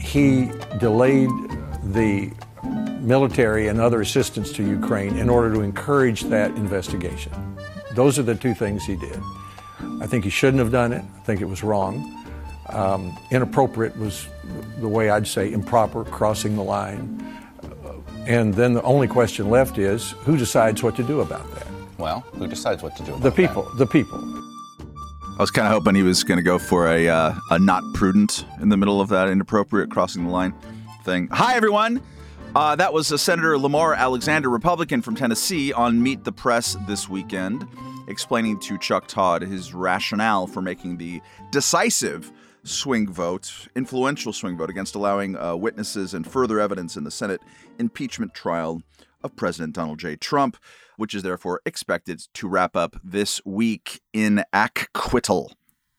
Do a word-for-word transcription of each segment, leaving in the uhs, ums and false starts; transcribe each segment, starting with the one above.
he delayed the military and other assistance to Ukraine in order to encourage that investigation. Those are the two things he did. I think he shouldn't have done it. I think it was wrong. Um, inappropriate was the way I'd say improper, crossing the line. Uh, and then the only question left is, who decides what to do about that? Well, who decides what to do about the people, that? The people. I was kind of hoping he was going to go for a uh, a not prudent in the middle of that inappropriate crossing the line thing. Hi, everyone. Uh, that was uh, Senator Lamar Alexander, Republican from Tennessee, on Meet the Press this weekend, explaining to Chuck Todd his rationale for making the decisive swing vote, influential swing vote, against allowing uh, witnesses and further evidence in the Senate impeachment trial of President Donald J. Trump, which is therefore expected to wrap up this week in acquittal.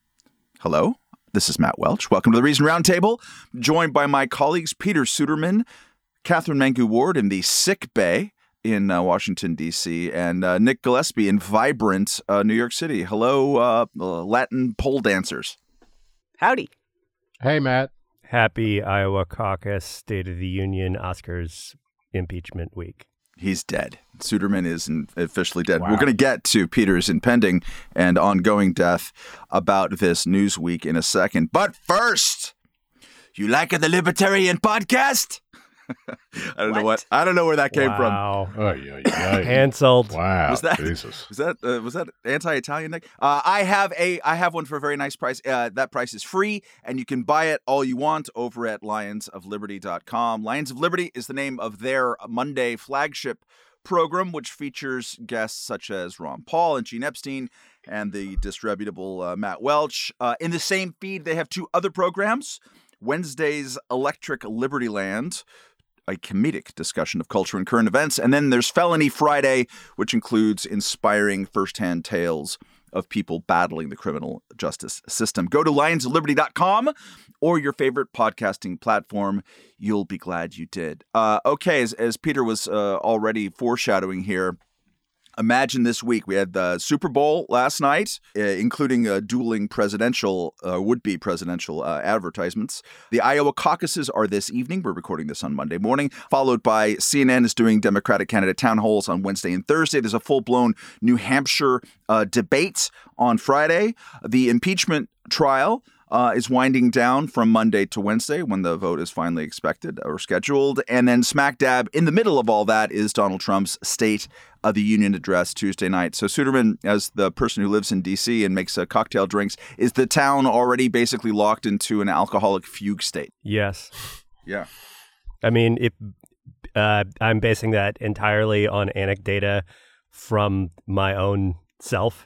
Hello, this is Matt Welch. Welcome to the Reason Roundtable, joined by my colleagues Peter Suderman, Catherine Mangu-Ward in the sick bay in uh, Washington, D C, and uh, Nick Gillespie in vibrant uh, New York City. Hello, uh, Latin pole dancers. Howdy. Hey, Matt. Happy Iowa Caucus State of the Union Oscars impeachment week. He's dead. Suderman is officially dead. Wow. We're going to get to Peter's impending and ongoing death about this news week in a second. But first, you like the Libertarian Podcast? I don't what? know what. I don't know where that came Wow. Oh, yeah, yeah. Canceled. Wow. Was that- Jesus. Was that uh, was that anti-Italian, Nick? Uh, I have a I have one for a very nice price. Uh, that price is free, and you can buy it all you want over at lions of liberty dot com. Lions of Liberty is the name of their Monday flagship program, which features guests such as Ron Paul and Gene Epstein and the disreputable uh, Matt Welch. Uh, in the same feed, they have two other programs: Wednesday's Electric Liberty Land, a comedic discussion of culture and current events. And then there's Felony Friday, which includes inspiring firsthand tales of people battling the criminal justice system. Go to lions of liberty dot com or your favorite podcasting platform. You'll be glad you did. Uh, okay, as, as Peter was uh, already foreshadowing here, imagine this week. We had the Super Bowl last night, uh, including uh, dueling presidential, uh, would-be presidential uh, advertisements. The Iowa caucuses are this evening. We're recording this on Monday morning, followed by C N N is doing Democratic candidate town halls on Wednesday and Thursday. There's a full-blown New Hampshire uh, debate on Friday. The impeachment trial Uh, is winding down from Monday to Wednesday when the vote is finally expected or scheduled. And then smack dab in the middle of all that is Donald Trump's State of the Union address Tuesday night. So Suderman, as the person who lives in D C and makes uh, cocktail drinks, is the town already basically locked into an alcoholic fugue state? Yes. Yeah. I mean, if uh, I'm basing that entirely on anecdata from my own self.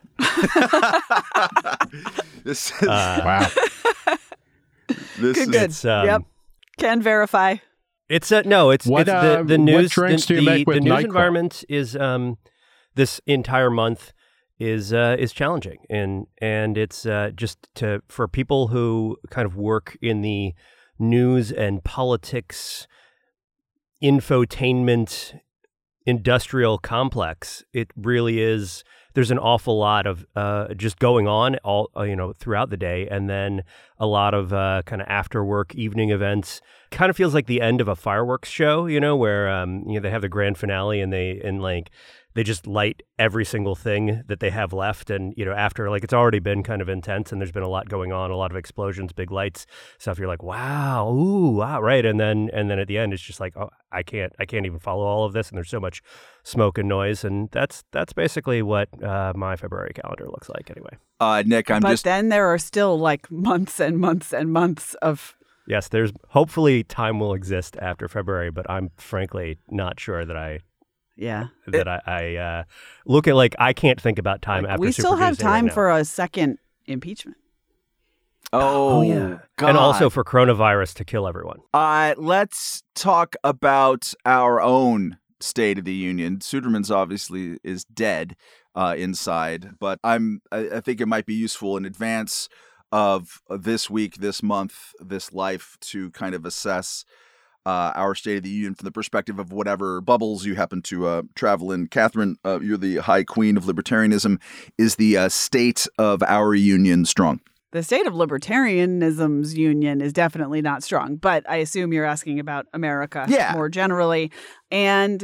This is, Uh, Wow. this Good, is, good. It's, um, Yep. Can verify. It's a, no, it's, What, it's the, uh, the what news. drinks the, do you the, make with the news NyQuil? environment is um, this entire month is uh, is challenging, and and it's uh, just to for people who kind of work in the news and politics infotainment industrial complex. It really is. There's an awful lot of uh, just going on all uh, you know throughout the day, and then a lot of uh, kind of after work evening events. Kind of feels like the end of a fireworks show, you know, where um, you know they have the grand finale and they and like they just light every single thing that they have left, and you know after like it's already been kind of intense and there's been a lot going on, a lot of explosions, big lights, stuff. You're like, wow, ooh, wow, right, and then and then at the end it's just like, oh, I can't, I can't even follow all of this, and there's so much smoke and noise, and that's that's basically what uh, my February calendar looks like anyway. uh, Nick, I'm but just then there are still like months and months and months of. Yes, there's hopefully time will exist after February, but I'm frankly not sure that I Yeah. that I, I uh, look at like I can't think about time Like, after. we Super still have Tuesday right time now. for a second impeachment. oh, yeah, God. and also for coronavirus to kill everyone. Uh, let's talk about our own State of the Union. Suderman's obviously is dead uh, inside, but I'm. I, I think it might be useful in advance of this week, this month, this life to kind of assess uh, our State of the Union from the perspective of whatever bubbles you happen to uh, travel in. Catherine, uh, you're the high queen of libertarianism. Is the uh, state of our union strong? the state of libertarianism's union is definitely not strong. But I assume you're asking about America Yeah. more generally. And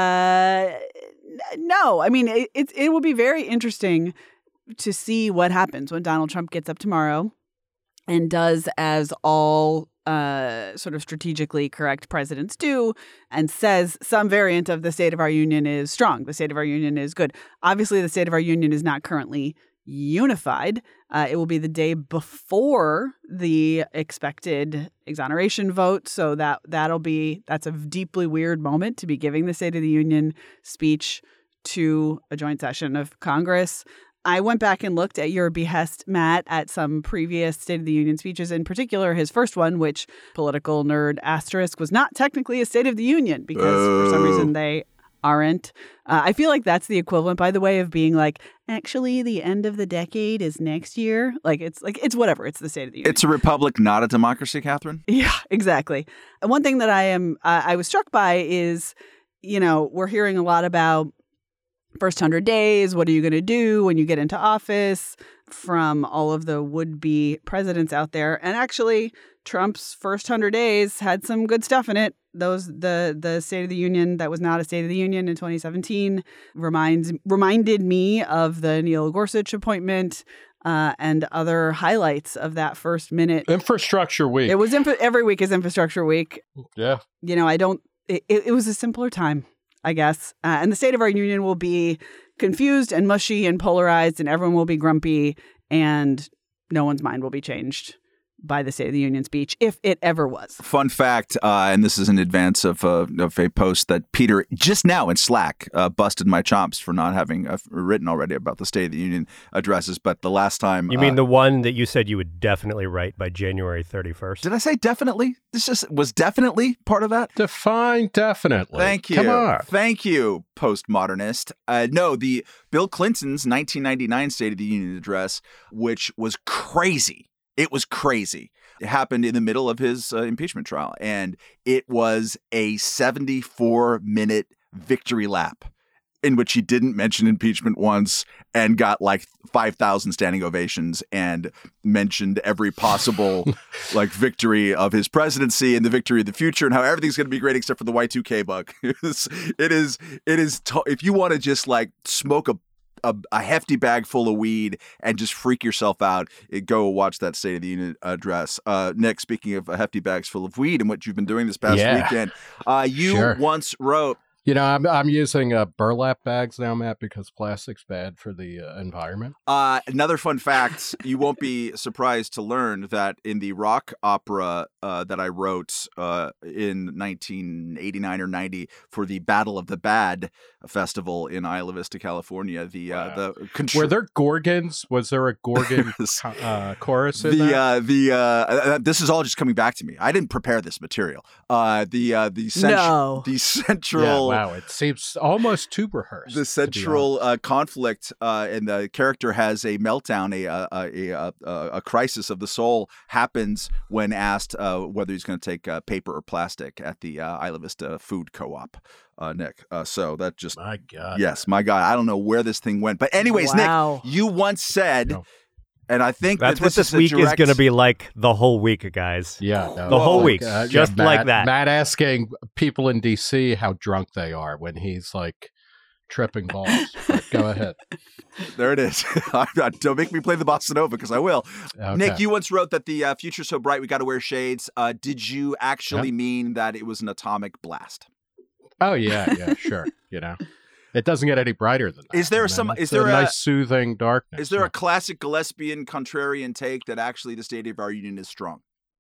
uh, no, I mean, it, it, it will be very interesting to see what happens when Donald Trump gets up tomorrow and does as all uh, sort of strategically correct presidents do and says some variant of the state of our union is strong. The state of our union is good. Obviously, the state of our union is not currently unified. Uh, it will be the day before the expected exoneration vote. So that that'll be that's a deeply weird moment to be giving the State of the Union speech to a joint session of Congress. I went back and looked at your behest, Matt, at some previous State of the Union speeches, in particular his first one, which political nerd asterisk was not technically a State of the Union because oh. for some reason they aren't. Uh, I feel like that's the equivalent, by the way, of being like, actually, the end of the decade is next year. Like it's like it's whatever. It's the State of the Union. It's a republic, not a democracy, Catherine. Yeah, exactly. And one thing that I am uh, I was struck by is, you know, we're hearing a lot about first hundred days, what are you going to do when you get into office from all of the would-be presidents out there. And actually, Trump's first hundred days had some good stuff in it. Those the the State of the Union that was not a State of the Union in twenty seventeen reminds reminded me of the Neil Gorsuch appointment uh, and other highlights of that first minute. Infrastructure week. It was infra- every week is infrastructure week. Yeah. You know, I don't. It, it was a simpler time, I guess. Uh, and the state of our union will be confused and mushy and polarized, and everyone will be grumpy, and no one's mind will be changed by the State of the Union speech, if it ever was. Fun fact, uh, and this is in advance of, uh, of a post that Peter just now in Slack uh, busted my chops for not having uh, written already about the State of the Union addresses. But the last time... You mean uh, the one that you said you would definitely write by January thirty-first? Did I say definitely? This just was definitely part of that? Define definitely. Thank you. Come on. Thank you, postmodernist. Uh, no, the Bill Clinton's nineteen ninety-nine State of the Union address, which was crazy. It was crazy. It happened in the middle of his uh, impeachment trial, and it was a seventy-four minute victory lap in which he didn't mention impeachment once and got like five thousand standing ovations and mentioned every possible like victory of his presidency and the victory of the future and how everything's going to be great except for the Y two K bug. it is, it is, it is t- if you want to just like smoke a A, a hefty bag full of weed and just freak yourself out, go watch that State of the Union address. Uh, Nick, speaking of hefty bags full of weed and what you've been doing this past yeah. weekend, uh, you sure. once wrote... You know, I'm I'm using uh, burlap bags now, Matt, because plastic's bad for the uh, environment. Uh, another fun fact, you won't be surprised to learn that in the rock opera uh, that I wrote uh, in nineteen eighty-nine or ninety for the Battle of the Bad festival in Isla Vista, California, the uh, wow. the contr- were there gorgons? Was there a gorgon uh, chorus in the that? uh, the uh, uh, this is all just coming back to me. I didn't prepare this material. Uh, the uh, the cent- no. the central. Yeah, wow, it seems almost too rehearsed. The central uh, conflict, uh, and the character has a meltdown, a a, a, a, a crisis of the soul happens when asked uh, whether he's going to take uh, paper or plastic at the uh, Isla Vista Food Co-op. Uh, Nick, uh, so that just my God, yes, my God, I don't know where this thing went, but anyways, wow. Nick, you once said. No. And I think that's that what this this week is, direct... is going to be like the whole week, guys. Yeah, no, the whole like, week, uh, just yeah, Matt, like that. Matt asking people in D C how drunk they are when he's like tripping balls. But go ahead. There it is. Don't make me play the bossa nova because I will. Okay. Nick, you once wrote that the uh, future's so bright we got to wear shades. Uh, did you actually yep. mean that it was an atomic blast? Oh yeah, yeah, sure. You know. It doesn't get any brighter than that. Is there I mean, some? Is it's there a, a nice soothing darkness? Is there yeah. a classic Gillespian contrarian take that actually the State of our Union is strong?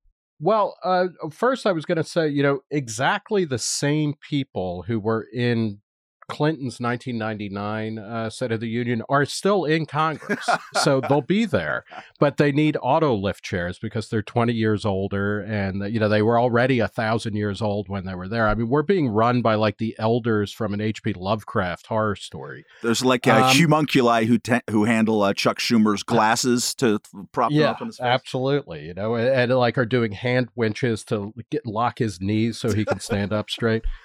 Well, uh, first I was going to say, you know, exactly the same people who were in Clinton's nineteen ninety-nine uh, State of the Union are still in Congress. So they'll be there, but they need auto lift chairs because they're twenty years older. And, you know, they were already a thousand years old when they were there. I mean, we're being run by like the elders from an H P Lovecraft horror story. There's like uh, um, homunculi who te- who handle uh, Chuck Schumer's glasses to prop yeah, him up on his face. Absolutely. You know, and, and like are doing hand winches to get, lock his knees so he can stand up straight.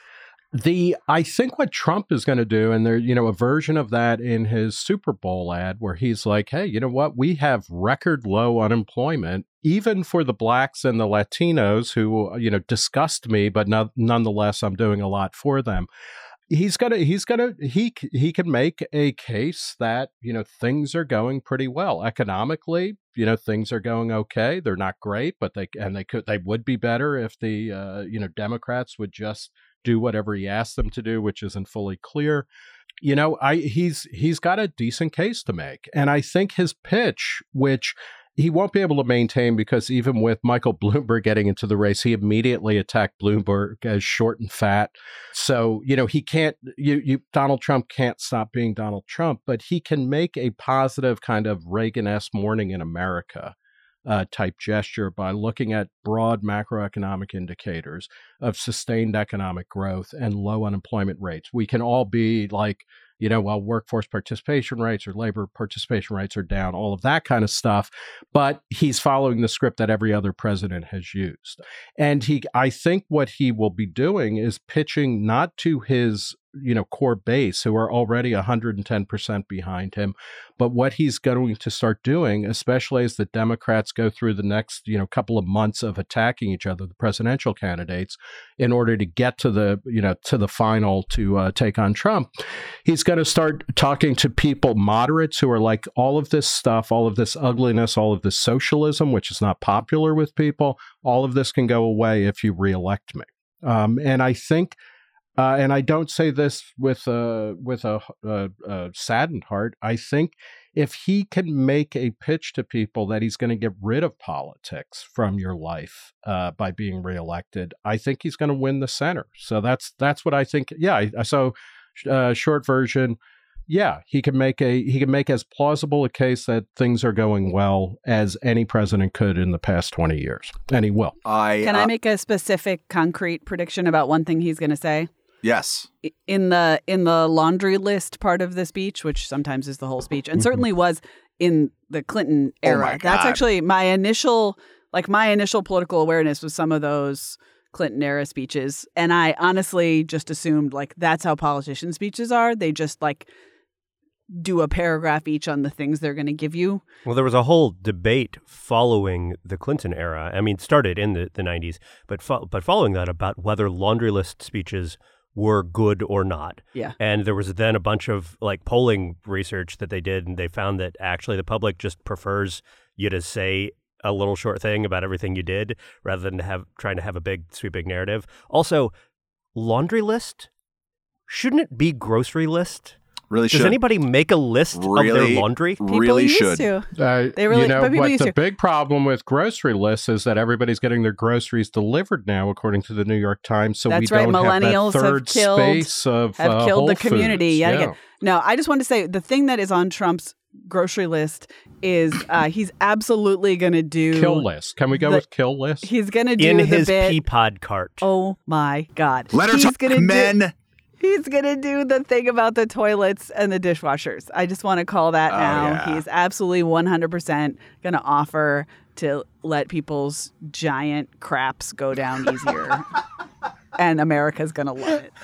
The I think what Trump is going to do, and there, you know, a version of that in his Super Bowl ad where he's like, hey, you know what? We have record low unemployment, even for the blacks and the Latinos who, you know, disgust me, but no, nonetheless, I'm doing a lot for them. He's gonna, he's gonna, he he can make a case that, you know, things are going pretty well economically. You know, things are going okay. They're not great, but they and they could they would be better if the uh, you know Democrats would just do whatever he asked them to do, which isn't fully clear. You know, I he's he's got a decent case to make, and I think his pitch, which he won't be able to maintain because even with Michael Bloomberg getting into the race, he immediately attacked Bloomberg as short and fat. So, you know, he can't, you, you, Donald Trump can't stop being Donald Trump, but he can make a positive kind of Reagan-esque morning in America uh, type gesture by looking at broad macroeconomic indicators of sustained economic growth and low unemployment rates. We can all be like, you know, while workforce participation rates or labor participation rates are down, all of that kind of stuff. But he's following the script that every other president has used. And he, I think what he will be doing is pitching not to his, you know, core base who are already one hundred ten percent behind him, but what he's going to start doing, especially as the Democrats go through the next, you know, couple of months of attacking each other, the presidential candidates, in order to get to the, you know, to the final to uh, take on Trump. He's going to start talking to people, moderates, who are like, all of this stuff, all of this ugliness, all of this socialism, which is not popular with people, all of this can go away if you reelect me. Um, and I think, uh, and I don't say this with a, with a, a, a saddened heart, I think if he can make a pitch to people that he's going to get rid of politics from your life uh, by being reelected, I think he's going to win the center. So that's that's what I think. Yeah. I, so uh, short version, yeah, he can make a he can make as plausible a case that things are going well as any president could in the past twenty years, and he will. I can uh, I make a specific, concrete prediction about one thing he's going to say? Yes. In the in the laundry list part of the speech, which sometimes is the whole speech, and certainly was in the Clinton era. Oh my That's God. actually my initial, like my initial political awareness was some of those Clinton era speeches, and I honestly just assumed like that's how politician speeches are. They just like do a paragraph each on the things they're going to give you. Well, there was a whole debate following the Clinton era. I mean, it started in the, the nineties, but fo- but following that about whether laundry list speeches were good or not. Yeah. And there was then a bunch of like polling research that they did, and they found that actually the public just prefers you to say a little short thing about everything you did rather than to have trying to have a big sweeping narrative. Also, laundry list, shouldn't it be grocery list? Really Does should. anybody make a list Really, of their laundry? People really used should. to. Uh, They really- you know, but people what used the to. big problem with grocery lists is that everybody's getting their groceries delivered now, according to the New York Times. So That's we right. don't Millennials have that have third killed- space of have uh, killed Whole the community Foods. yet Yeah. again. No, I just want to say the thing that is on Trump's grocery list is uh, he's absolutely going to do Kill list. Can we go the- with kill list? He's going to do In the his bit. Peapod cart. Oh my God! Let her he's talk, gonna men. Do, he's gonna do the thing about the toilets and the dishwashers. I just want to call that Oh, now. yeah. He's absolutely one hundred percent going to offer to let people's giant craps go down easier, and America's going to love it.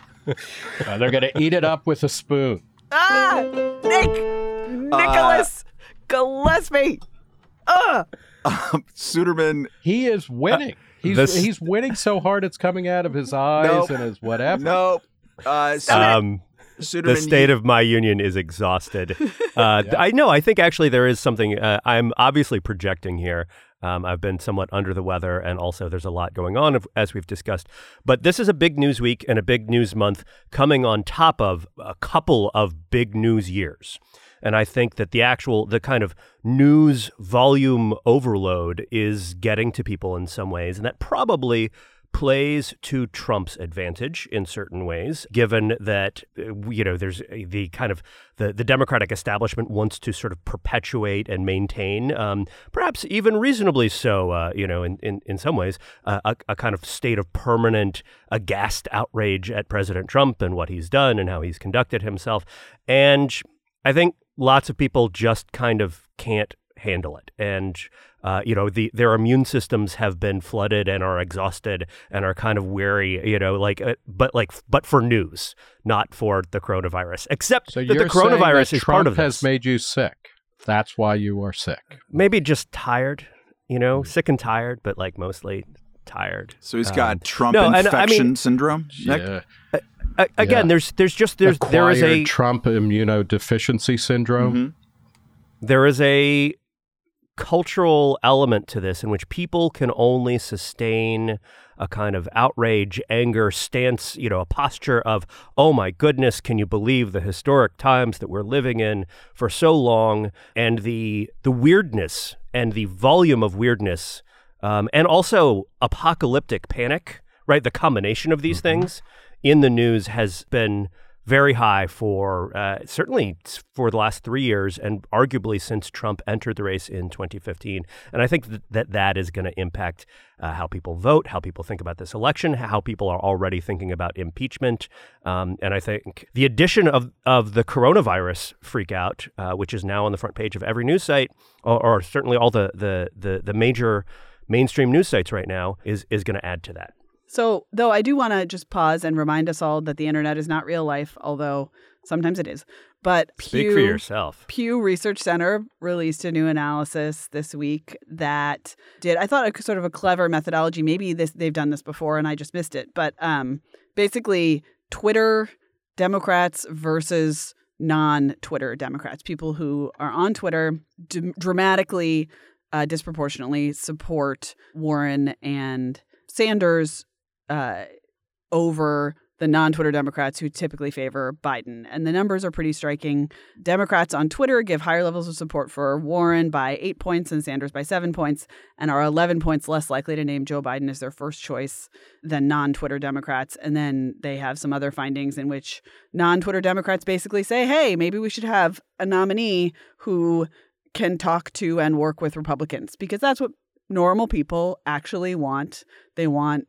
Uh, they're going to eat it up with a spoon. Ah, Nick, Nicholas Gillespie. Ugh. Suderman. He is winning. he's this- he's winning so hard it's coming out of his eyes Nope. and his whatever. No. Uh, Su- Um, Suderman. the state you- of my union is exhausted. Uh, I know. I think actually there is something. Uh, I'm obviously projecting here. Um, I've been somewhat under the weather, and also there's a lot going on, as we've discussed. But this is a big news week and a big news month coming on top of a couple of big news years. And I think that the actual, the kind of news volume overload is getting to people in some ways, and that probably plays to Trump's advantage in certain ways, given that, uh, you know, there's the kind of the, the Democratic establishment wants to sort of perpetuate and maintain, um, perhaps even reasonably so, uh, you know, in, in, in some ways, uh, a, a kind of state of permanent aghast outrage at President Trump and what he's done and how he's conducted himself. And I think lots of people just kind of can't handle it. And, uh, you know, the their immune systems have been flooded and are exhausted and are kind of weary, you know, like, uh, but like, but for news, not for the coronavirus, except so that you're the coronavirus saying that is Trump part of has this. made you sick. That's why you are sick. Maybe just tired, you know, sick and tired, but like mostly tired. So he's got Um, Trump no, and I infection mean- syndrome. Nick? Yeah. Uh, again, Yeah. there's there's just there's there is Acquired a Trump immunodeficiency syndrome. Mhm. there is a cultural element to this in which people can only sustain a kind of outrage, anger, stance, you know, a posture of, oh my goodness, can you believe the historic times that we're living in for so long, and the the weirdness and the volume of weirdness, um, and also apocalyptic panic, right? The combination of these Mm-hmm. things in the news has been very high for uh, certainly for the last three years and arguably since Trump entered the race in twenty fifteen. And I think that that, that is going to impact uh, how people vote, how people think about this election, how people are already thinking about impeachment. Um, and I think the addition of, of the coronavirus freak out, uh, which is now on the front page of every news site, or, or certainly all the, the, the, the major mainstream news sites right now, is is going to add to that. So, though I do want to just pause and remind us all that the internet is not real life, although sometimes it is. But Speak Pew, for yourself. Pew Research Center released a new analysis this week that did, I thought, a sort of a clever methodology. Maybe this they've done this before and I just missed it. But um, basically, Twitter Democrats versus non-Twitter Democrats, people who are on Twitter d- dramatically, uh, disproportionately support Warren and Sanders uh, over the non-Twitter Democrats who typically favor Biden. And the numbers are pretty striking. Democrats on Twitter give higher levels of support for Warren by eight points and Sanders by seven points, and are eleven points less likely to name Joe Biden as their first choice than non-Twitter Democrats. And then they have some other findings in which non-Twitter Democrats basically say, hey, maybe we should have a nominee who can talk to and work with Republicans, because that's what normal people actually want. They want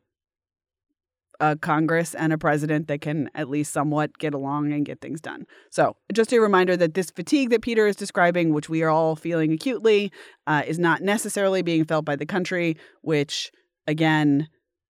a Congress and a president that can at least somewhat get along and get things done. So just a reminder that this fatigue that Peter is describing, which we are all feeling acutely, uh, is not necessarily being felt by the country, which, again,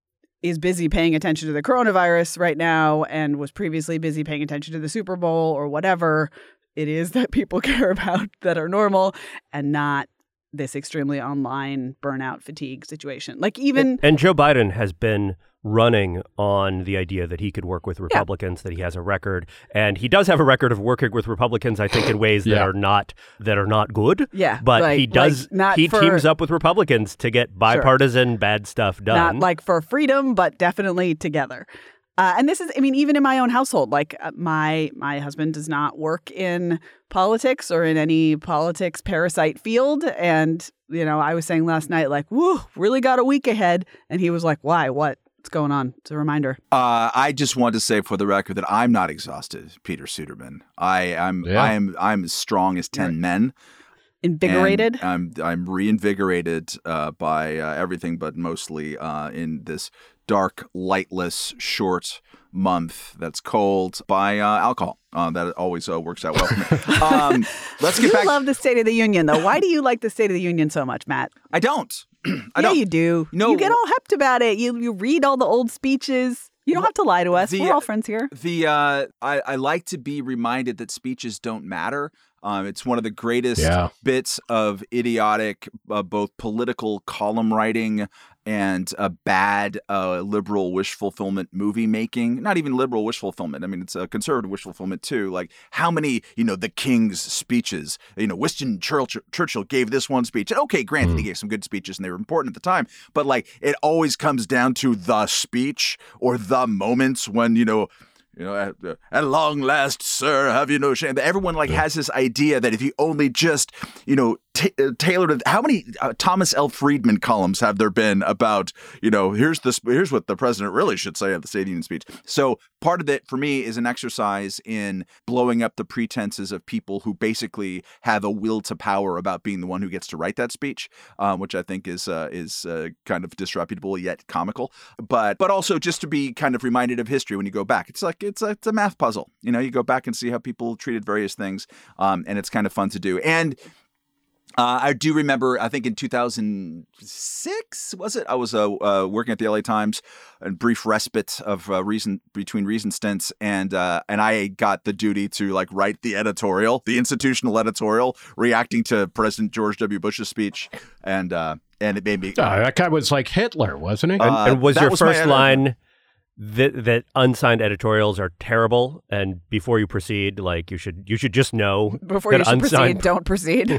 is busy paying attention to the coronavirus right now and was previously busy paying attention to the Super Bowl or whatever it is that people care about that are normal, and not this extremely online burnout fatigue situation. Like even and, and Joe Biden has been running on the idea that he could work with Republicans, yeah. that he has a record, and he does have a record of working with Republicans, I think, in ways that yeah. are not that are not good. Yeah, but like, he does. Like not he for, teams up with Republicans to get bipartisan sure. bad stuff done. Not like for freedom, but definitely together. Uh, and this is, I mean, even in my own household, like uh, my my husband does not work in politics or in any politics parasite field. And, you know, I was saying last night, like, woo, really got a week ahead. And he was like, why? What? What's going on? It's a reminder. Uh, I just want to say for the record that I'm not exhausted, Peter Suderman. I, I'm yeah. I'm I'm as strong as ten men. Invigorated? And I'm I'm reinvigorated uh, by uh, everything, but mostly uh, in this dark, lightless, short month that's cold by uh, alcohol. Uh, that always uh, works out well for me. Um, let's get you back. You love the State of the Union, though. Why do you like the State of the Union so much, Matt? I don't. I yeah, don't. you do. No. You get all hepped about it. You you read all the old speeches. You don't have to lie to us. The, We're all friends here. The uh, I, I like to be reminded that speeches don't matter. Um, it's one of the greatest yeah. bits of idiotic, uh, both political column writing and a bad uh, liberal wish fulfillment movie making. Not even liberal wish fulfillment. I mean, it's a conservative wish fulfillment too. Like how many, you know, the King's speeches. You know, Winston Churchill, Churchill gave this one speech. Okay, granted, mm. he gave some good speeches and they were important at the time. But like, it always comes down to the speech or the moments when, you know. You know, at, uh, at long last, sir, have you no shame? Everyone like has this idea that if you only just, you know, t- uh, tailored it. How many uh, Thomas L. Friedman columns have there been about, you know, here's the here's what the president really should say at the State of the Union speech? So part of it for me is an exercise in blowing up the pretenses of people who basically have a will to power about being the one who gets to write that speech, um, which I think is uh, is uh, kind of disreputable yet comical. But but also just to be kind of reminded of history when you go back. It's like It's a, it's a math puzzle. You know, you go back and see how people treated various things, um, and it's kind of fun to do. And Uh, I do remember, I think in two thousand six, was it? I was uh, uh, working at the L A Times, a brief respite of uh, reason between reason stints, and uh, and I got the duty to like write the editorial, the institutional editorial, reacting to President George W. Bush's speech, and uh, and it made me. Uh, that guy was like Hitler, wasn't he? And, Uh, and was that your was my first edit- line that that unsigned editorials are terrible, and before you proceed, like you should you should just know Before that you should unsigned proceed, don't proceed.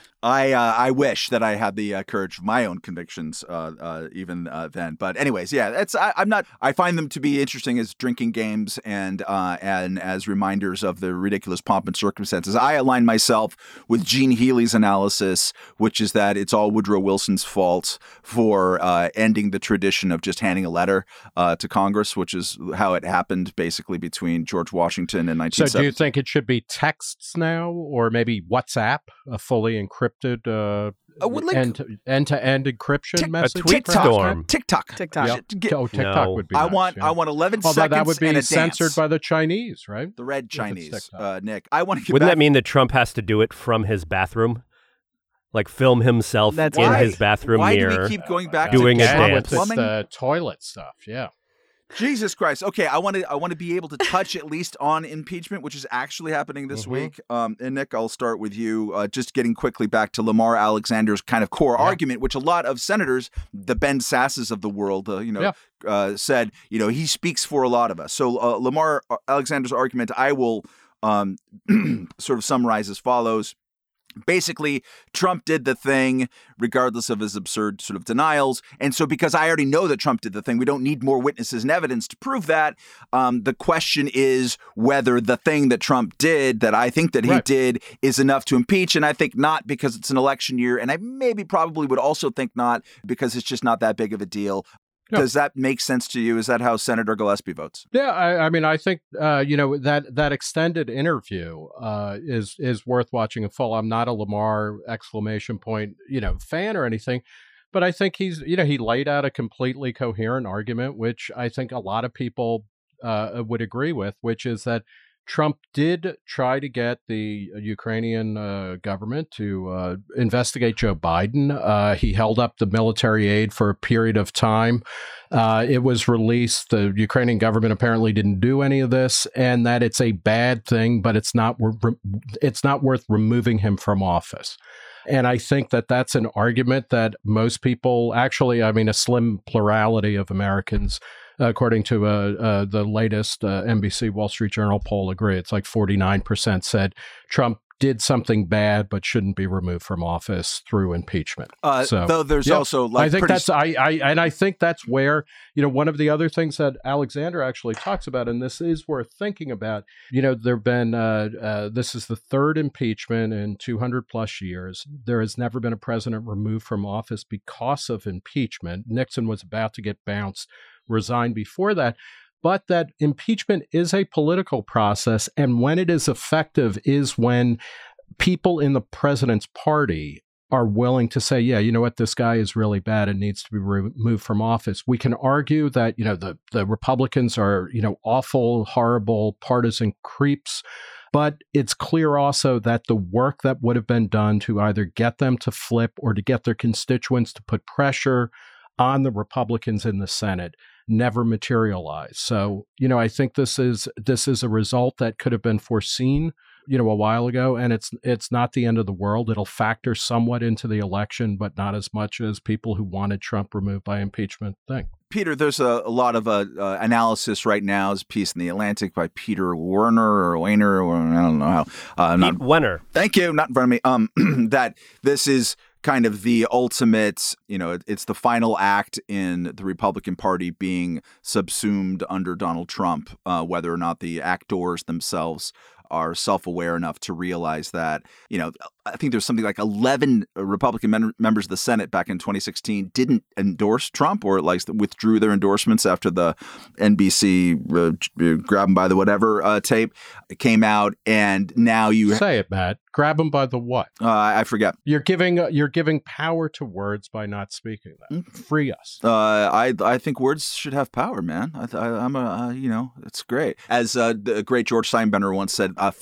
I uh, I wish that I had the uh, courage of my own convictions uh, uh, even uh, then. But anyways, yeah, it's I, I'm not. I find them to be interesting as drinking games and uh, and as reminders of the ridiculous pomp and circumstances. I align myself with Gene Healy's analysis, which is that it's all Woodrow Wilson's fault for uh, ending the tradition of just handing a letter uh, to Congress, which is how it happened basically between George Washington and nineteen So seventy. do you think it should be texts now, or maybe WhatsApp, a fully encrypted uh, Uh, well, like- end end to end encryption Tick- message? tweet perhaps? storm. TikTok. TikTok. Should get- Oh, TikTok No. would be. I nice, want yeah. I want eleven Although seconds that would be and a censored dance. by the Chinese, right? The red it's Chinese, TikTok. uh, Nick. I want to get Wouldn't back. that mean that Trump has to do it from his bathroom? Like film himself That's in Why? his bathroom Why mirror. do we keep going back Doing to a Trump dance. with this plumbing? uh, toilet stuff. Yeah. Jesus Christ. Okay, I want to I want to be able to touch at least on impeachment, which is actually happening this Mhm. week. Um, and Nick, I'll start with you. Uh, just getting quickly back to Lamar Alexander's kind of core Yeah. argument, which a lot of senators, the Ben Sasses of the world, uh, you know, Yeah. uh, said, you know, he speaks for a lot of us. So uh, Lamar Alexander's argument, I will um, sort of summarize as follows. Basically, Trump did the thing regardless of his absurd sort of denials. And so because I already know that Trump did the thing, we don't need more witnesses and evidence to prove that. Um, the question is whether the thing that Trump did, that I think that he Right. did, is enough to impeach. And I think not, because it's an election year. And I maybe probably would also think not, because it's just not that big of a deal. Yeah. Does that make sense to you? Is that how Senator Gillespie votes? Yeah, I, I mean, I think uh, you know that that extended interview uh, is is worth watching in full. I'm not a Lamar exclamation point you know fan or anything, but I think he's you know he laid out a completely coherent argument, which I think a lot of people uh, would agree with, which is that Trump did try to get the Ukrainian uh, government to uh, investigate Joe Biden. Uh, he held up the military aid for a period of time. Uh, it was released. The Ukrainian government apparently didn't do any of this, and that it's a bad thing, but it's not. It's not worth removing him from office. And I think that that's an argument that most people, actually, I mean, a slim plurality of Americans, according to uh, uh, the latest uh, N B C Wall Street Journal poll, agree. It's like forty-nine percent said Trump did something bad but shouldn't be removed from office through impeachment. Uh, So, though there's yeah, also like I think pretty that's I, I and I think that's where you know one of the other things that Alexander actually talks about, and this is worth thinking about. You know, there've been uh, uh, this is the third impeachment in two hundred plus years. There has never been a president removed from office because of impeachment. Nixon was about to get bounced, resigned before that. But that impeachment is a political process, and when it is effective is when people in the president's party are willing to say, yeah, you know what, this guy is really bad and needs to be removed from office. We can argue that, you know, the, the Republicans are, you know, awful, horrible, partisan creeps. But it's clear also that the work that would have been done to either get them to flip or to get their constituents to put pressure on the Republicans in the Senate never materialized. So, you know, I think this is this is a result that could have been foreseen, you know, a while ago, and it's it's not the end of the world. It'll factor somewhat into the election, but not as much as people who wanted Trump removed by impeachment think. Peter, there's a, a lot of uh, uh, analysis right now. There's a piece in The Atlantic by Peter Werner or Weiner, or I don't know how. Uh, not, Pete Wenner. Thank you. Not in front of me. Um, that this is kind of the ultimate, you know, it's the final act in the Republican Party being subsumed under Donald Trump, uh, whether or not the actors themselves are self-aware enough to realize that, you know, I think there's something like eleven Republican men- members of the Senate back in twenty sixteen didn't endorse Trump, or like withdrew their endorsements after the N B C uh, grab him by the whatever uh, tape came out. And now you ha- Say it, Matt. Grab them by the what? uh, I forget. You're giving uh, you're giving power to words by not speaking them. Free us. Uh, I I think words should have power, man. I, I, I'm a uh, you know, it's great. As uh, the great George Steinbrenner once said, uh, "Fat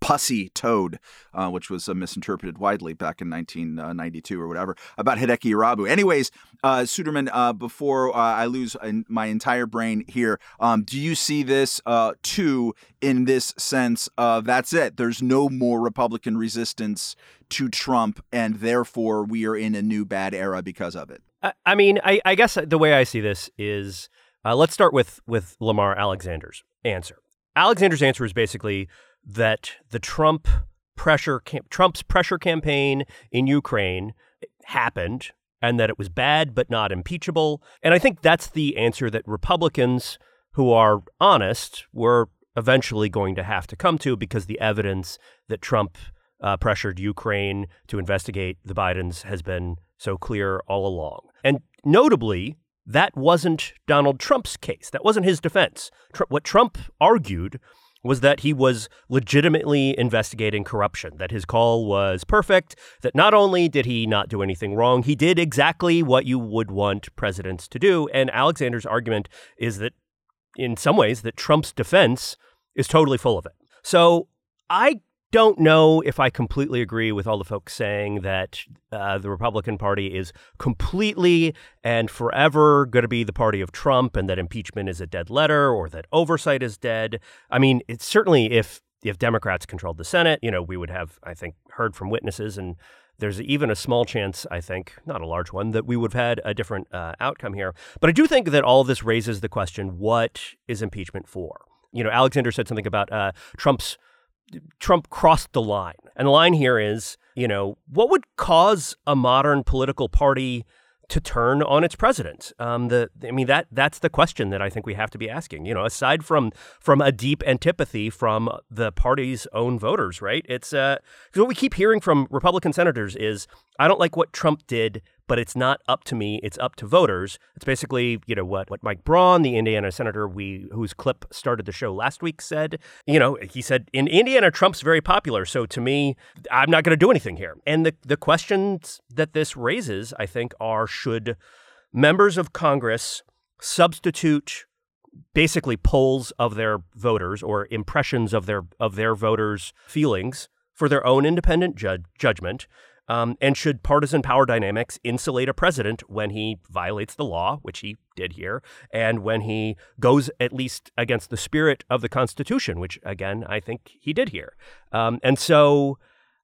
pussy toad, uh, which was uh, misinterpreted widely back in nineteen ninety-two or whatever, about Hideki Irabu. Anyways, uh, Suderman, uh, before uh, I lose my entire brain here, um, do you see this uh, too in this sense of that's it? There's no more Republican resistance to Trump, and therefore we are in a new bad era because of it. I, I mean, I, I guess the way I see this is, uh, let's start with with Lamar Alexander's answer. Alexander's answer is basically that the Trump pressure, cam- Trump's pressure campaign in Ukraine happened, and that it was bad but not impeachable. And I think that's the answer that Republicans who are honest were eventually going to have to come to, because the evidence that Trump uh, pressured Ukraine to investigate the Bidens has been so clear all along. And notably, that wasn't Donald Trump's case. That wasn't his defense. Tr- what Trump argued was that he was legitimately investigating corruption, that his call was perfect, that not only did he not do anything wrong, he did exactly what you would want presidents to do. And Alexander's argument is that, in some ways, that Trump's defense is totally full of it. So I don't know if I completely agree with all the folks saying that uh, the Republican Party is completely and forever going to be the party of Trump, and that impeachment is a dead letter, or that oversight is dead. I mean, it's certainly if if Democrats controlled the Senate, you know, we would have, I think, heard from witnesses, and there's even a small chance, I think, not a large one, that we would have had a different uh, outcome here. But I do think that all of this raises the question, what is impeachment for? You know, Alexander said something about uh, Trump's Trump crossed the line. And the line here is, you know, what would cause a modern political party to turn on its president? Um, the I mean, that that's the question that I think we have to be asking. You know, aside from from a deep antipathy from the party's own voters, right? It's uh, 'cause what we keep hearing from Republican senators is, I don't like what Trump did, but it's not up to me. It's up to voters. It's basically, you know, what what Mike Braun, the Indiana senator we whose clip started the show last week, said. You know, he said, in Indiana, Trump's very popular. So to me, I'm not going to do anything here. And the, the questions that this raises, I think, are, should members of Congress substitute basically polls of their voters or impressions of their of their voters' feelings for their own independent ju- judgment? Um, and should partisan power dynamics insulate a president when he violates the law, which he did here, and when he goes at least against the spirit of the Constitution, which, again, I think he did here. Um, and so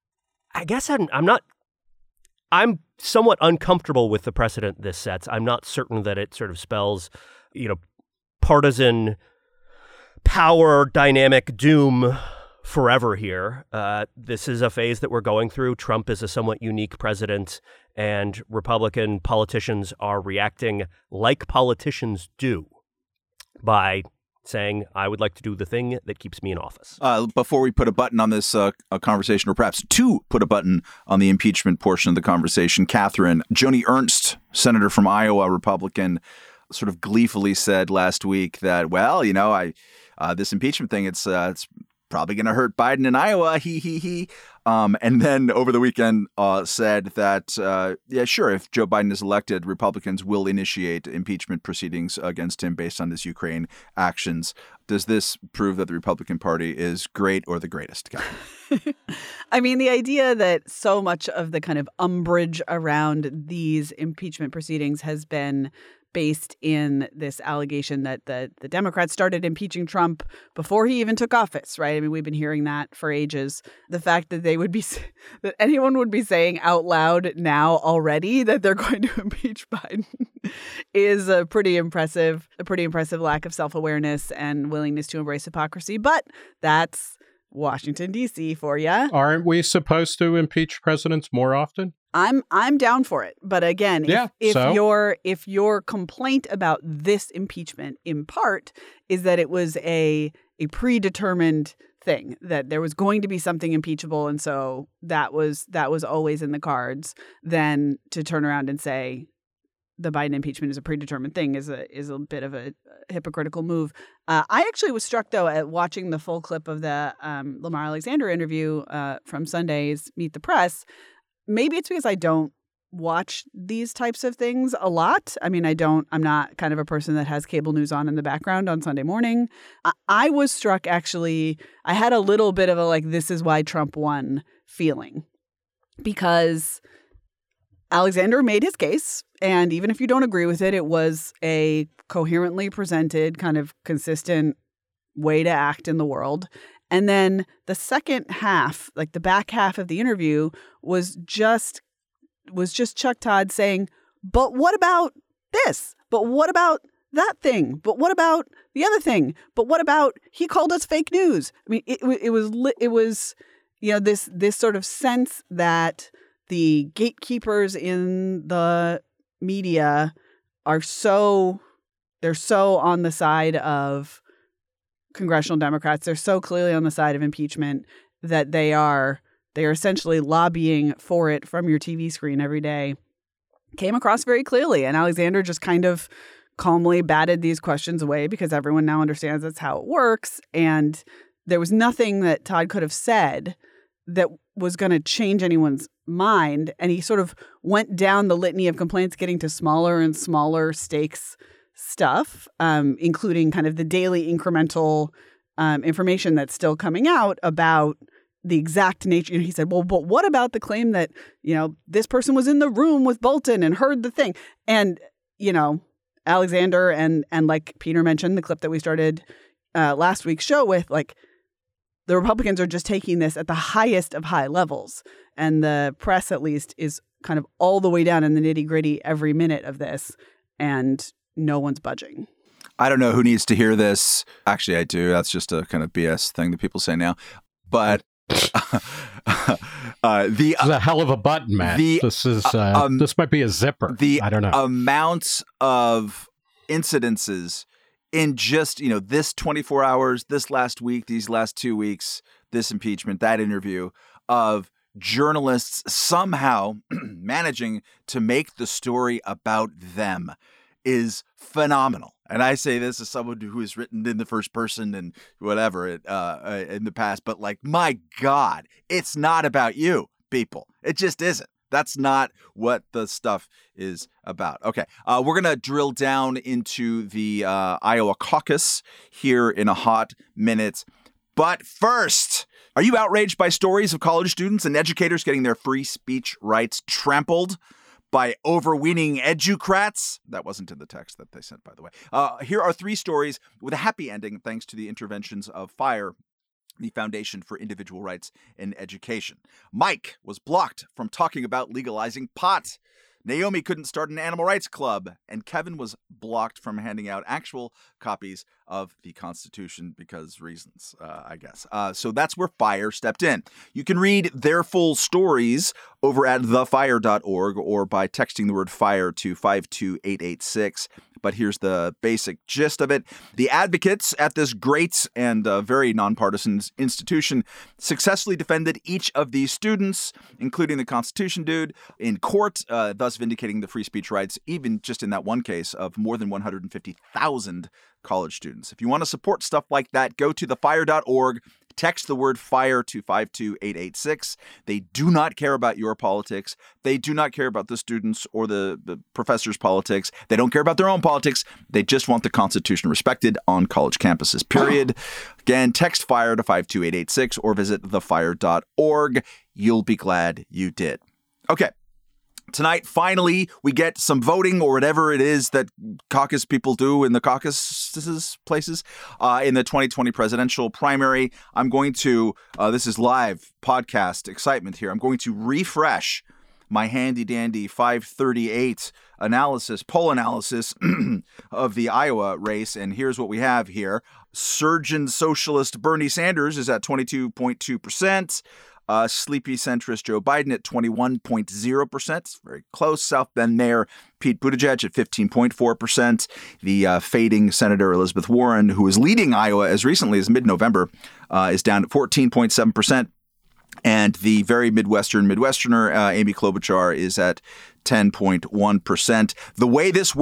I guess I'm, I'm not I'm somewhat uncomfortable with the precedent this sets. I'm not certain that it sort of spells, you know, partisan power dynamic doom forever here. Uh, this is a phase that we're going through. Trump is a somewhat unique president, and Republican politicians are reacting like politicians do by saying, I would like to do the thing that keeps me in office. Uh, before we put a button on this uh, conversation, or perhaps to put a button on the impeachment portion of the conversation, Catherine, Joni Ernst, senator from Iowa, Republican, sort of gleefully said last week that, well, you know, I uh, this impeachment thing, it's uh, it's probably going to hurt Biden in Iowa, he, he, he. Um, and then over the weekend uh, said that, uh, yeah, sure, if Joe Biden is elected, Republicans will initiate impeachment proceedings against him based on his Ukraine actions. Does this prove that the Republican Party is great or the greatest? I mean, the idea that so much of the kind of umbrage around these impeachment proceedings has been based in this allegation that the, the Democrats started impeaching Trump before he even took office, right? I mean, we've been hearing that for ages. The fact that they would be, that anyone would be saying out loud now already that they're going to impeach Biden is a pretty impressive, a pretty impressive lack of self-awareness and willingness to embrace hypocrisy. But that's Washington, D C for you. Aren't we supposed to impeach presidents more often? I'm I'm down for it. But again, yeah, if, if so? your if your complaint about this impeachment in part is that it was a a predetermined thing, that there was going to be something impeachable, and so that was that was always in the cards, then to turn around and say the Biden impeachment is a predetermined thing is a is a bit of a hypocritical move. Uh, I actually was struck, though, at watching the full clip of the um, Lamar Alexander interview uh, from Sunday's Meet the Press. Maybe it's because I don't watch these types of things a lot. I mean, I don't, I'm not kind of a person that has cable news on in the background on Sunday morning. I, I was struck, actually, I had a little bit of a like, this is why Trump won feeling, because Alexander made his case. And even if you don't agree with it, it was a coherently presented, kind of consistent way to act in the world. And then the second half, like the back half of the interview, was just was just Chuck Todd saying, but what about this? But what about that thing? But what about the other thing? But what about he called us fake news? I mean, it, it was it was, you know, this this sort of sense that the gatekeepers in the media are so they're so on the side of congressional Democrats. They're so clearly on the side of impeachment that they are they are essentially lobbying for it from your T V screen every day. Came across very clearly. And Alexander just kind of calmly batted these questions away because everyone now understands that's how it works. And there was nothing that Todd could have said that was going to change anyone's mind. And he sort of went down the litany of complaints, getting to smaller and smaller stakes stuff, um, including kind of the daily incremental um, information that's still coming out about the exact nature. And he said, well, but what about the claim that, you know, this person was in the room with Bolton and heard the thing? And, you know, Alexander and, and like Peter mentioned, the clip that we started uh, last week's show with, like, the Republicans are just taking this at the highest of high levels. And the press, at least, is kind of all the way down in the nitty gritty every minute of this. And no one's budging. I don't know who needs to hear this. Actually, I do. That's just a kind of B S thing that people say now. But uh, the this is a hell of a button, Matt. The, this is uh, um, this might be a zipper. The I don't know. amount of incidences in just, you know, this twenty-four hours, this last week, these last two weeks, this impeachment, that interview, of journalists somehow managing to make the story about them is phenomenal. And I say this as someone who has written in the first person and whatever it, uh, in the past, but like, my God, it's not about you, people. It just isn't. That's not what the stuff is about. Okay, uh, we're going to drill down into the uh, Iowa caucus here in a hot minute. But first, are you outraged by stories of college students and educators getting their free speech rights trampled by overweening educrats? That wasn't in the text that they sent, by the way. Uh, here are three stories with a happy ending thanks to the interventions of FIRE, the Foundation for Individual Rights in Education. Mike was blocked from talking about legalizing pot. Naomi couldn't start an animal rights club, and Kevin was blocked from handing out actual copies of the Constitution because reasons, uh, I guess. Uh, so that's where FIRE stepped in. You can read their full stories over at the fire dot org or by texting the word FIRE to five two eight eight six. But here's the basic gist of it. The advocates at this great and uh, very nonpartisan institution successfully defended each of these students, including the Constitution dude, in court, uh, thus vindicating the free speech rights, even just in that one case, of more than one hundred fifty thousand college students. If you want to support stuff like that, go to the fire dot org. Text the word FIRE to five two eight eight six. They do not care about your politics. They do not care about the students or the, the professors' politics. They don't care about their own politics. They just want the Constitution respected on college campuses, period. Again, text FIRE to five two eight eight six or visit the fire dot org. You'll be glad you did. Okay. Tonight, finally, we get some voting or whatever it is that caucus people do in the caucuses places uh, in the twenty twenty presidential primary. I'm going to, uh, this is live podcast excitement here. I'm going to refresh my handy dandy five thirty-eight analysis, poll analysis of the Iowa race. And here's what we have here. Surgeon socialist Bernie Sanders is at twenty-two point two percent. Uh, sleepy centrist Joe Biden at twenty-one point zero percent. It's very close. South Bend Mayor Pete Buttigieg at fifteen point four percent. The uh, fading Senator Elizabeth Warren, who was leading Iowa as recently as mid-November, uh, is down at fourteen point seven percent. And the very Midwestern Midwesterner, uh, Amy Klobuchar, is at ten point one percent. The way this works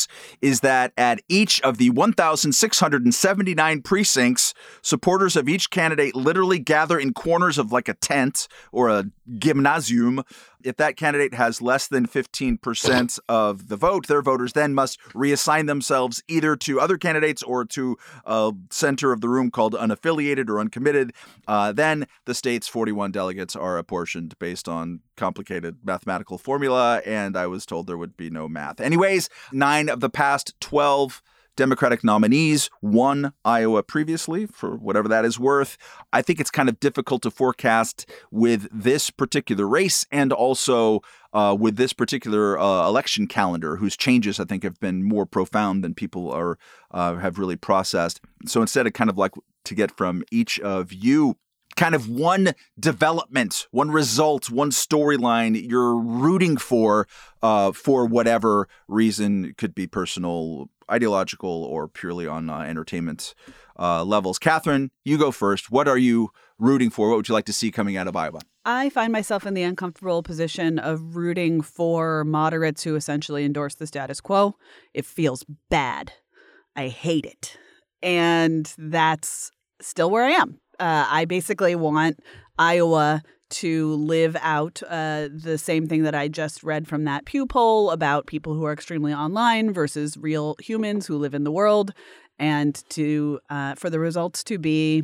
this is that at each of the one thousand six hundred seventy-nine precincts, supporters of each candidate literally gather in corners of like a tent or a gymnasium. If that candidate has less than fifteen percent of the vote, their voters then must reassign themselves either to other candidates or to a center of the room called unaffiliated or uncommitted. Uh, then the state's forty-one delegates are apportioned based on complicated mathematical formula, and I was told there would be no math. Anyways, nine of the past twelve Democratic nominees won Iowa previously, for whatever that is worth. I think it's kind of difficult to forecast with this particular race and also uh, with this particular uh, election calendar, whose changes I think have been more profound than people are uh, have really processed. So instead of kind of like to get from each of you kind of one development, one result, one storyline you're rooting for, uh, for whatever reason. It could be personal, ideological, or purely on uh, entertainment uh, levels. Catherine, you go first. What are you rooting for? What would you like to see coming out of Iowa? I find myself in the uncomfortable position of rooting for moderates who essentially endorse the status quo. It feels bad. I hate it. And that's still where I am. Uh, I basically want Iowa to live out uh, the same thing that I just read from that Pew poll about people who are extremely online versus real humans who live in the world, and to uh, for the results to be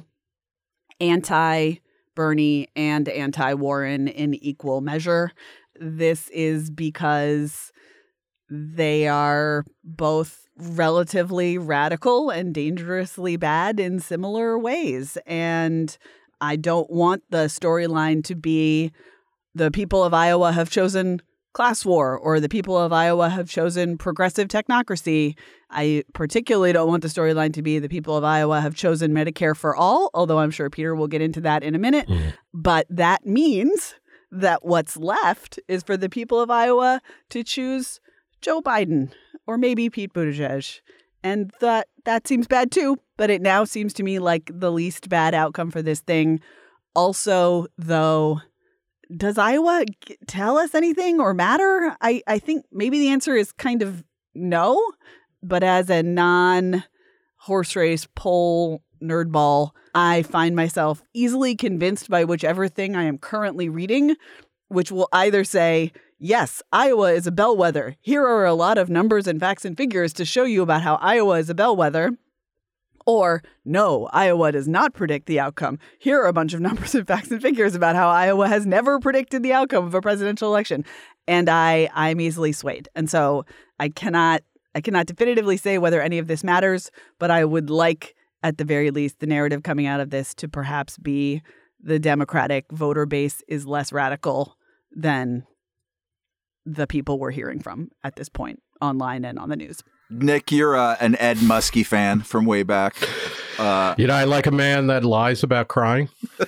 anti-Bernie and anti-Warren in equal measure. This is because they are both relatively radical and dangerously bad in similar ways. And I don't want the storyline to be the people of Iowa have chosen class war or the people of Iowa have chosen progressive technocracy. I particularly don't want the storyline to be the people of Iowa have chosen Medicare for all, although I'm sure Peter will get into that in a minute. Mm-hmm. But that means that what's left is for the people of Iowa to choose Joe Biden or maybe Pete Buttigieg. And that that seems bad too, but it now seems to me like the least bad outcome for this thing. Also, though, does Iowa g- tell us anything or matter? I, I think maybe the answer is kind of no, but as a non-horse race poll nerdball, I find myself easily convinced by whichever thing I am currently reading, which will either say, yes, Iowa is a bellwether. Here are a lot of numbers and facts and figures to show you about how Iowa is a bellwether. Or, no, Iowa does not predict the outcome. Here are a bunch of numbers and facts and figures about how Iowa has never predicted the outcome of a presidential election. And I, I'm easily swayed. And so I cannot, I cannot definitively say whether any of this matters, but I would like, at the very least, the narrative coming out of this to perhaps be the Democratic voter base is less radical than the people we're hearing from at this point online and on the news. Nick, you're uh, an Ed Muskie fan from way back. Uh, you know, I like a man that lies about crying.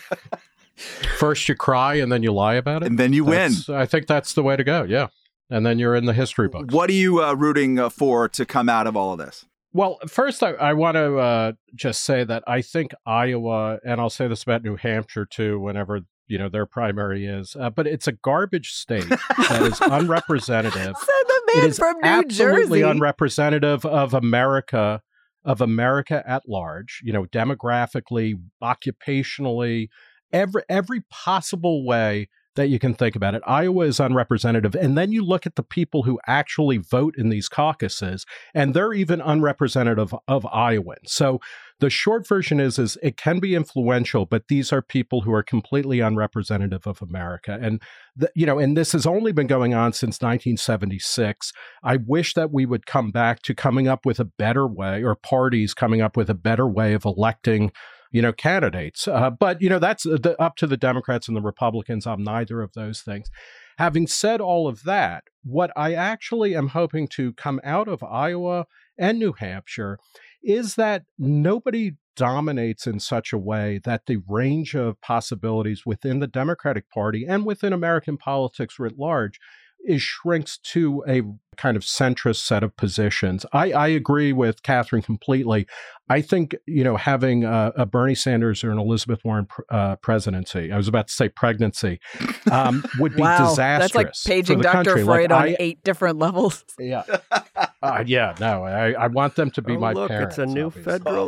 First you cry and then you lie about it. And then you that's, win. I think that's the way to go, yeah. And then you're in the history books. What are you uh, rooting uh, for to come out of all of this? Well, first, I, I want to uh, just say that I think Iowa, and I'll say this about New Hampshire too, whenever you know their primary is, uh, but it's a garbage state that is unrepresentative. Said the man it is from New absolutely Jersey. unrepresentative of America, of America at large. You know, demographically, occupationally, every every possible way that you can think about it. Iowa is unrepresentative. And then you look at the people who actually vote in these caucuses, and they're even unrepresentative of Iowans. So the short version is, is it can be influential, but these are people who are completely unrepresentative of America. And, the, you know, and this has only been going on since nineteen seventy-six. I wish that we would come back to coming up with a better way, or parties coming up with a better way of electing you know, candidates. Uh, but, you know, that's the, up to the Democrats and the Republicans. I'm neither of those things. Having said all of that, what I actually am hoping to come out of Iowa and New Hampshire is that nobody dominates in such a way that the range of possibilities within the Democratic Party and within American politics writ large is shrinks to a kind of centrist set of positions. I, I agree with Catherine completely. I think, you know, having a, a Bernie Sanders or an Elizabeth Warren uh, presidency, I was about to say pregnancy, um, would be wow, disastrous. That's like paging for the Doctor country. Freud like, on I, eight different levels. Yeah. uh, yeah, no, I, I want them to be oh, my look, parents. it's a new obviously. federal Uh,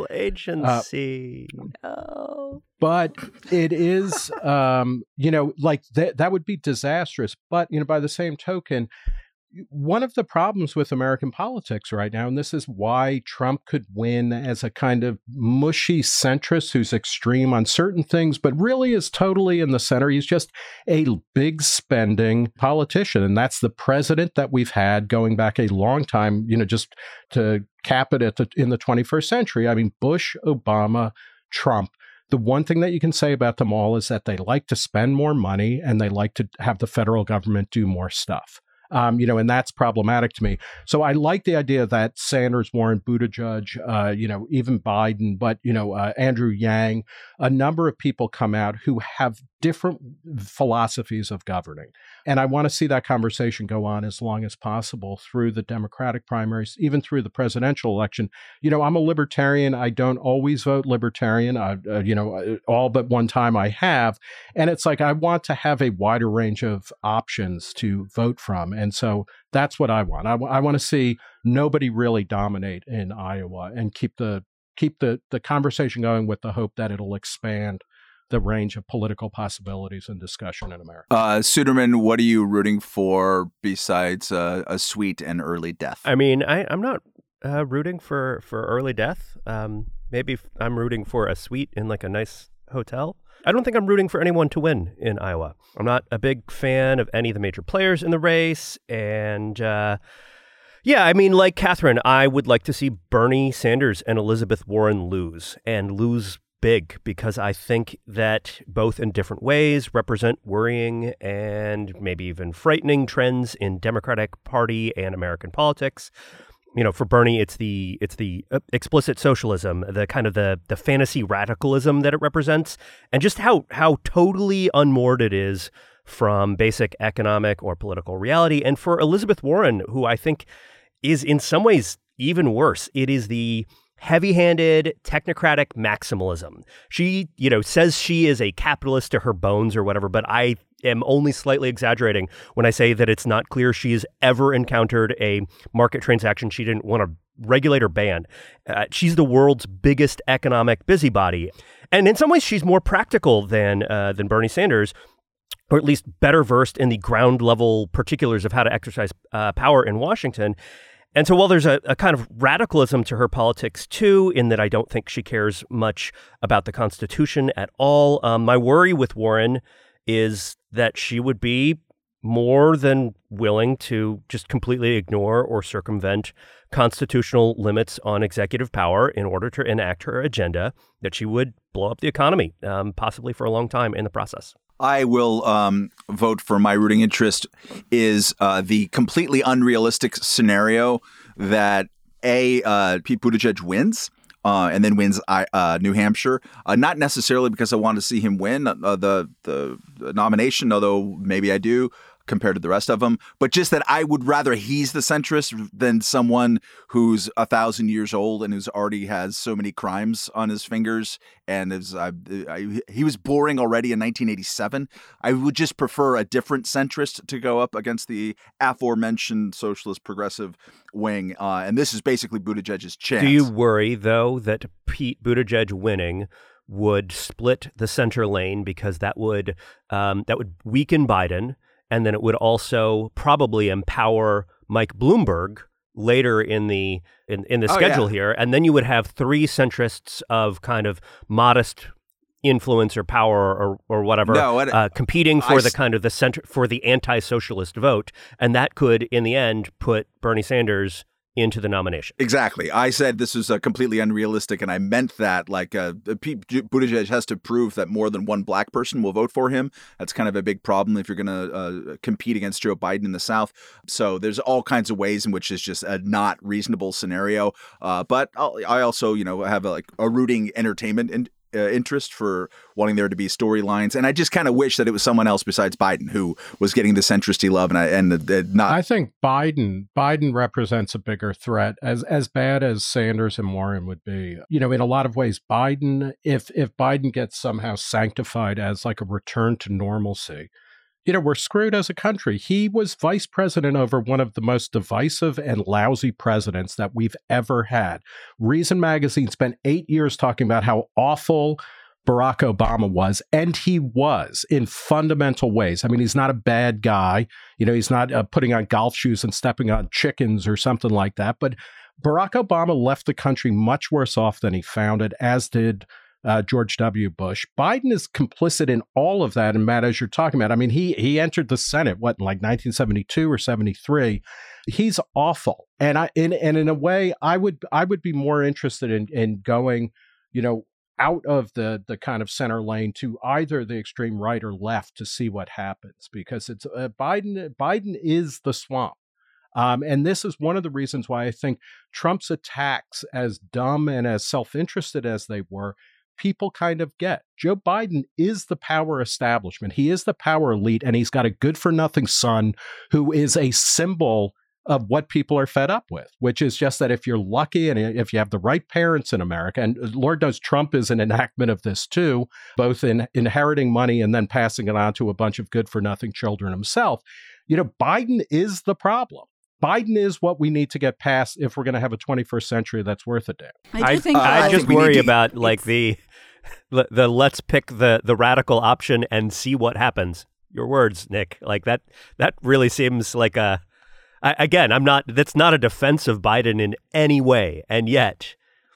agency. Oh. But it is, um, you know, like th- that would be disastrous. But, you know, by the same token, one of the problems with American politics right now, and this is why Trump could win as a kind of mushy centrist who's extreme on certain things, but really is totally in the center. He's just a big spending politician. And that's the president that we've had going back a long time, you know, just to cap it at the, in the twenty-first century. I mean, Bush, Obama, Trump. The one thing that you can say about them all is that they like to spend more money and they like to have the federal government do more stuff. Um, you know, and that's problematic to me. So I like the idea that Sanders, Warren, Buttigieg, uh, you know, even Biden, but, you know, uh, Andrew Yang, a number of people come out who have different philosophies of governing. And I want to see that conversation go on as long as possible through the Democratic primaries, even through the presidential election. You know, I'm a libertarian. I don't always vote libertarian. I, uh, you know, all but one time I have. And it's like I want to have a wider range of options to vote from. And so that's what I want. I, w- I want to see nobody really dominate in Iowa and keep the keep the, the conversation going with the hope that it'll expand the range of political possibilities and discussion in America. Uh, Suderman, what are you rooting for besides uh, a sweet and early death? I mean, I, I'm not uh, rooting for, for early death. Um, maybe f- I'm rooting for a suite in like a nice hotel. I don't think I'm rooting for anyone to win in Iowa. I'm not a big fan of any of the major players in the race. And uh, yeah, I mean, like Catherine, I would like to see Bernie Sanders and Elizabeth Warren lose and lose big, because I think that both in different ways represent worrying and maybe even frightening trends in Democratic Party and American politics. You know, for Bernie, it's the it's the explicit socialism, the kind of the the fantasy radicalism that it represents, and just how how totally unmoored it is from basic economic or political reality. And for Elizabeth Warren, who I think is in some ways even worse, it is the heavy-handed technocratic maximalism. She, you know, says she is a capitalist to her bones or whatever, but I am only slightly exaggerating when I say that it's not clear she has ever encountered a market transaction she didn't want to regulate or ban. Uh, she's the world's biggest economic busybody. And in some ways, she's more practical than uh, than Bernie Sanders, or at least better versed in the ground level particulars of how to exercise uh, power in Washington. And so while there's a, a kind of radicalism to her politics, too, in that I don't think she cares much about the Constitution at all, um, my worry with Warren is that she would be more than willing to just completely ignore or circumvent constitutional limits on executive power in order to enact her agenda, that she would blow up the economy, um, possibly for a long time in the process. I will um, vote for my rooting interest is uh, the completely unrealistic scenario that A, uh, Pete Buttigieg wins uh, and then wins uh, New Hampshire. Uh, not necessarily because I want to see him win uh, the, the the nomination, although maybe I do compared to the rest of them, but just that I would rather he's the centrist than someone who's a thousand years old and who's already has so many crimes on his fingers and is uh, I, he was boring already in nineteen eighty-seven. I would just prefer a different centrist to go up against the aforementioned socialist progressive wing, uh, and this is basically Buttigieg's chance. Do you worry, though, that Pete Buttigieg winning would split the center lane, because that would um, that would weaken Biden? And then it would also probably empower Mike Bloomberg later in the in, in the oh, schedule yeah. here. And then you would have three centrists of kind of modest influence or power or or whatever no, it, uh, competing for I, the kind of the center for the anti-socialist vote. And that could, in the end, put Bernie Sanders into the nomination. Exactly. I said this was uh, completely unrealistic, and I meant that. Like, uh, Pete Buttigieg has to prove that more than one black person will vote for him. That's kind of a big problem if you're going to uh, compete against Joe Biden in the South. So there's all kinds of ways in which it's just a not reasonable scenario. Uh, but I'll, I also, you know, have a, like a rooting entertainment in, Uh, interest for wanting there to be storylines, and I just kind of wish that it was someone else besides Biden who was getting the centristy love, and I and the, the not. I think Biden Biden represents a bigger threat, as as bad as Sanders and Warren would be. You know, in a lot of ways, Biden, if if Biden gets somehow sanctified as like a return to normalcy, you know, we're screwed as a country. He was vice president over one of the most divisive and lousy presidents that we've ever had. Reason Magazine spent eight years talking about how awful Barack Obama was, and he was in fundamental ways. I mean, he's not a bad guy. You know, he's not uh, putting on golf shoes and stepping on chickens or something like that. But Barack Obama left the country much worse off than he found it, as did uh, George W. Bush. Biden is complicit in all of that. And Matt, as you're talking about, I mean, he he entered the Senate, what, in like nineteen seventy-two or seventy-three. He's awful. And I in and in a way, I would I would be more interested in in going, you know, out of the the kind of center lane to either the extreme right or left to see what happens, because it's uh, Biden. Biden is the swamp. Um, and this is one of the reasons why I think Trump's attacks, as dumb and as self-interested as they were, people kind of get. Joe Biden is the power establishment. He is the power elite, and he's got a good-for-nothing son who is a symbol of what people are fed up with, which is just that if you're lucky and if you have the right parents in America, and Lord knows Trump is an enactment of this too, both in inheriting money and then passing it on to a bunch of good-for-nothing children himself, you know, Biden is the problem. Biden is what we need to get past if we're going to have a twenty-first century that's worth a damn. I do I, think I that- just we need worry to- about like the, the the let's pick the the radical option and see what happens. Your words, Nick. Like that that really seems like a I, again, I'm not that's not a defense of Biden in any way, and yet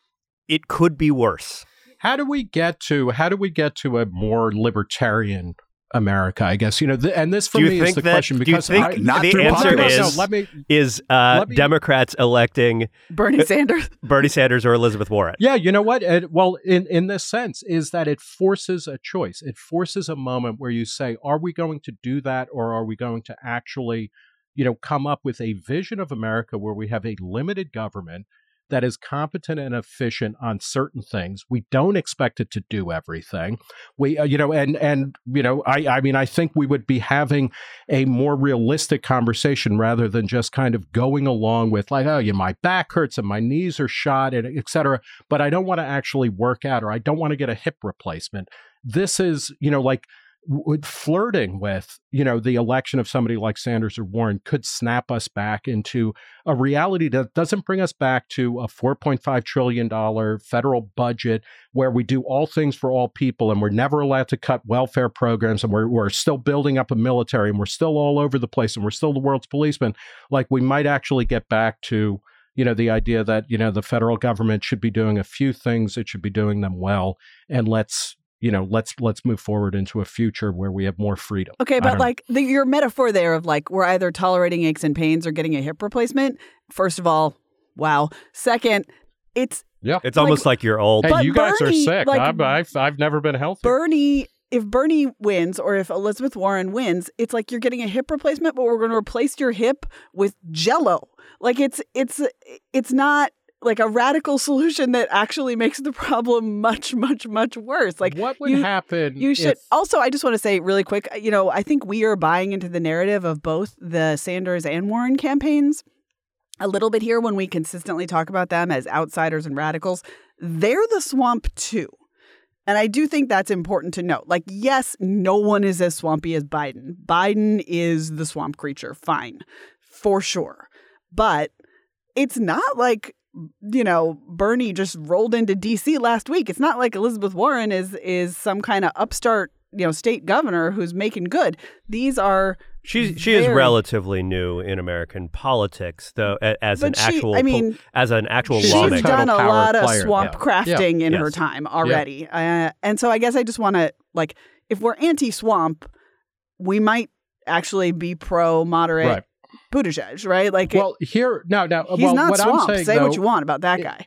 it could be worse. How do we get to how do we get to a more libertarian America, I guess, you know, th- and this for Do you me is think the that- question, do you because think I, Not the through answer Biden. is no, let me, is uh, let me- Democrats electing Bernie Sanders. Bernie Sanders or Elizabeth Warren? yeah, you know what? It, well, in, in this sense, is that it forces a choice. It forces a moment where you say, are we going to do that, or are we going to actually, you know, come up with a vision of America where we have a limited government that is competent and efficient on certain things. We don't expect it to do everything. We, uh, you know, and and you know, I, I mean, I think we would be having a more realistic conversation rather than just kind of going along with like, oh, yeah, my back hurts and my knees are shot, and et cetera. But I don't want to actually work out, or I don't want to get a hip replacement. This is, you know, like. W- flirting with, you know, the election of somebody like Sanders or Warren could snap us back into a reality that doesn't bring us back to a four point five trillion dollars federal budget where we do all things for all people and we're never allowed to cut welfare programs, and we're, we're still building up a military, and we're still all over the place, and we're still the world's policeman. Like, we might actually get back to, you know, the idea that, you know, the federal government should be doing a few things, it should be doing them well, and let's you know, let's let's move forward into a future where we have more freedom. Okay, I but don't like the, your metaphor there of like we're either tolerating aches and pains or getting a hip replacement. First of all, wow. Second, it's Yeah. It's almost like you're old. Hey, But you guys Bernie, are sick. like- I've, I've I've never been healthy. Bernie. If Bernie wins or if Elizabeth Warren wins, it's like you're getting a hip replacement, but we're going to replace your hip with Jell-O. Like it's it's it's not like a radical solution that actually makes the problem much, much, much worse. Like what would you, happen? You should if- also, I just want to say really quick, you know, I think we are buying into the narrative of both the Sanders and Warren campaigns a little bit here when we consistently talk about them as outsiders and radicals. They're the swamp too. And I do think that's important to note. Like, yes, no one is as swampy as Biden. Biden is the swamp creature. Fine. For sure. But it's not like, you know, Bernie just rolled into D C last week. It's not like Elizabeth Warren is is some kind of upstart, you know, state governor who's making good. These are She's she is very- relatively new in American politics, though, a- as an But she- actual I mean, pol- as an actual she's she's a lawmaker. total done a power lot of player. swamp Yeah. crafting in Yes. her time already. Uh, and so I guess I just want to, like, if we're anti-swamp, we might actually be pro-moderate Right. Buttigieg, right? Like, Well, here no, no. he's well, not what swamp. I'm saying, Say though, what you want about that it- guy.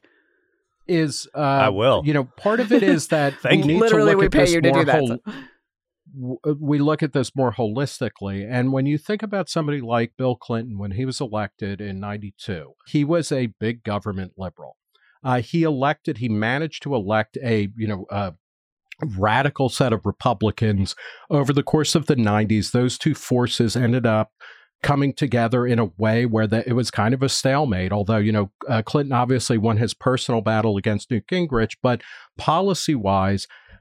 is uh, I will. You know, part of it is that we Thank you. need Literally, to look we at pay this you to more do that, hol- so- w- we look at this more holistically. And when you think about somebody like Bill Clinton, when he was elected in ninety-two, he was a big government liberal. Uh, he elected, he managed to elect a, you know, uh, radical set of Republicans over the course of the nineties. Those two forces ended up coming together in a way where the, it was kind of a stalemate, although, you know, uh, Clinton obviously won his personal battle against Newt Gingrich, but policy-wise,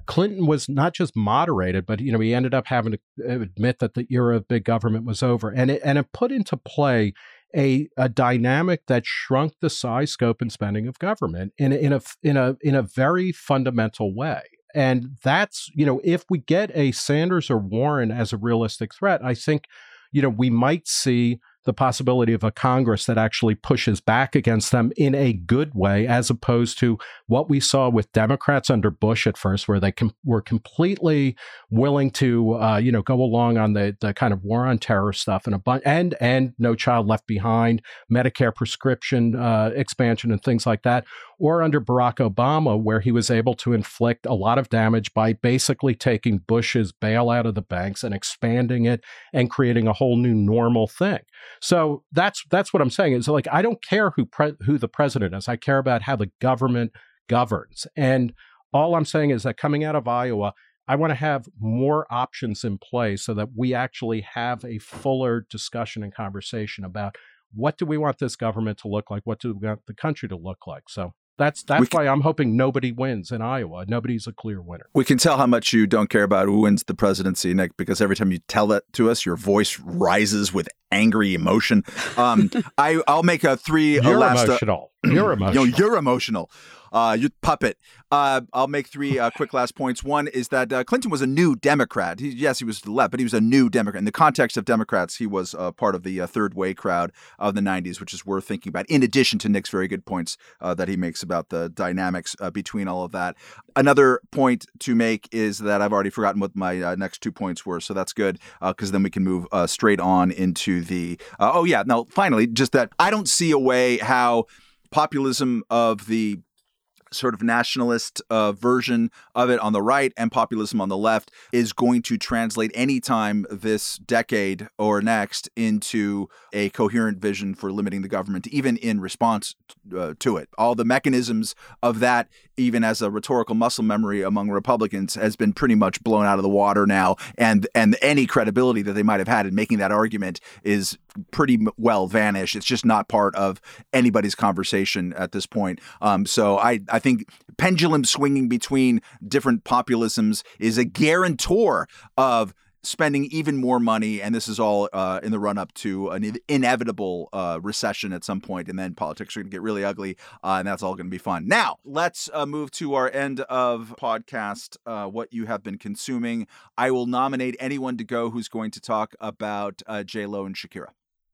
Clinton was not just moderated, but, you know, he ended up having to admit that the era of big government was over. And it, and it put into play a, a dynamic that shrunk the size, scope, and spending of government in, in, a, in, a, in a very fundamental way. And that's, you know, if we get a Sanders or Warren as a realistic threat, I think, you know, we might see the possibility of a Congress that actually pushes back against them in a good way, as opposed to what we saw with Democrats under Bush at first, where they com- were completely willing to, uh, you know, go along on the the kind of war on terror stuff and a bunch, and and No Child Left Behind, Medicare prescription uh, expansion, and things like that. Or under Barack Obama, where he was able to inflict a lot of damage by basically taking Bush's bailout of the banks and expanding it and creating a whole new normal thing. So that's that's what I'm saying. Is like, I don't care who pre- who the president is. I care about how the government governs. And all I'm saying is that coming out of Iowa, I want to have more options in place so that we actually have a fuller discussion and conversation about what do we want this government to look like? What do we want the country to look like? So That's that's can, why I'm hoping nobody wins in Iowa. Nobody's a clear winner. We can tell how much you don't care about who wins the presidency, Nick, because every time you tell that to us, your voice rises with angry emotion. Um, I, I'll make a three. You're last, emotional. Uh, you're emotional. You know, you're emotional. Uh, you puppet. Uh, I'll make three uh, quick last points. One is that uh, Clinton was a new Democrat. He, yes, he was to the left, but he was a new Democrat. In the context of Democrats, he was uh, part of the uh, third way crowd of the nineties, which is worth thinking about, in addition to Nick's very good points uh, that he makes about the dynamics uh, between all of that. Another point to make is that I've already forgotten what my uh, next two points were, so that's good, because uh, then we can move uh, straight on into the, uh, oh yeah, no, finally, just that I don't see a way how populism of the sort of nationalist uh, version of it on the right and populism on the left is going to translate anytime this decade or next into a coherent vision for limiting the government, even in response uh, to it. All the mechanisms of that, even as a rhetorical muscle memory among Republicans, has been pretty much blown out of the water now. And, and any credibility that they might have had in making that argument is pretty well vanished. It's just not part of anybody's conversation at this point. Um, so I, I think pendulum swinging between different populisms is a guarantor of spending even more money. And this is all uh, in the run up to an inevitable uh, recession at some point. And then politics are going to get really ugly. Uh, and that's all going to be fun. Now, let's uh, move to our end of podcast, uh, what you have been consuming. I will nominate anyone to go who's going to talk about uh, J-Lo and Shakira.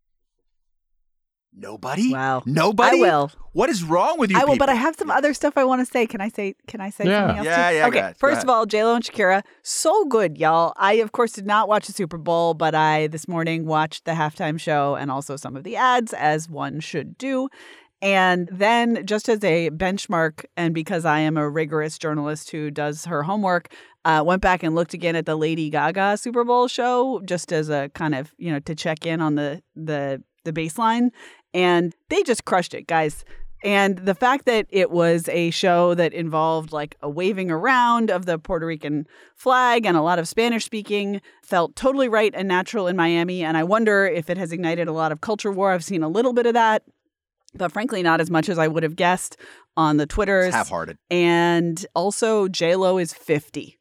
Nobody? Wow. Nobody? I will. What is wrong with you I will, people? but I have some other stuff I want to say. Can I say Can I say Yeah. something else Yeah, too? yeah, Okay, go ahead, first go of all, J-Lo and Shakira, so good, y'all. I, of course, did not watch the Super Bowl, but I, this morning, watched the halftime show and also some of the ads, as one should do. And then, just as a benchmark, and because I am a rigorous journalist who does her homework, uh, went back and looked again at the Lady Gaga Super Bowl show, just as a kind of, you know, to check in on the the the baseline. And they just crushed it, guys. And the fact that it was a show that involved like a waving around of the Puerto Rican flag and a lot of Spanish speaking felt totally right and natural in Miami. And I wonder if it has ignited a lot of culture war. I've seen a little bit of that, but frankly, not as much as I would have guessed on the Twitters. It's half-hearted. And also, J-Lo is fifty.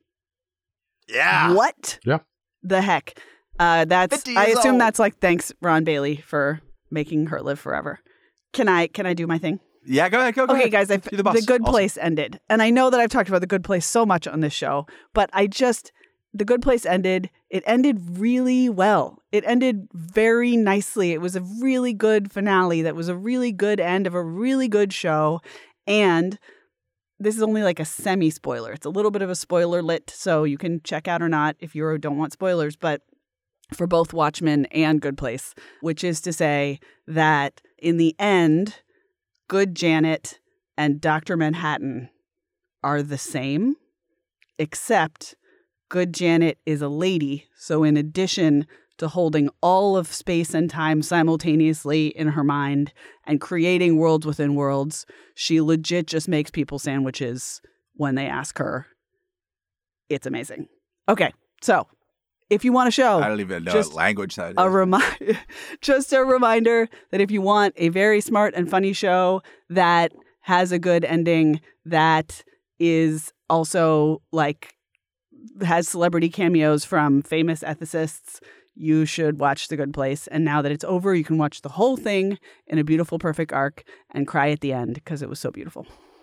Yeah. What? Yeah. The heck? Uh, that's. fifty I years assume old. that's like thanks Ron Bailey for making her live forever. Can I? Can I do my thing? Yeah, go ahead. Go, go Okay, ahead. guys, I've, You're the, the boss. Good Awesome. Place ended. And I know that I've talked about The Good Place so much on this show, but I just, The Good Place ended. It ended really well. It ended very nicely. It was a really good finale. That was a really good end of a really good show. And this is only like a semi-spoiler. It's a little bit of a spoiler lit, so you can check out or not if you don't want spoilers, but for both Watchmen and Good Place, which is to say that in the end, Good Janet and Doctor Manhattan are the same, except Good Janet is a lady. So in addition to holding all of space and time simultaneously in her mind and creating worlds within worlds, she legit just makes people sandwiches when they ask her. It's amazing. Okay, so if you want a show, I don't even know just what language that is. a remi- just a reminder that if you want a very smart and funny show that has a good ending, that is also like has celebrity cameos from famous ethicists. You should watch The Good Place. And now that it's over, you can watch the whole thing in a beautiful, perfect arc and cry at the end because it was so beautiful.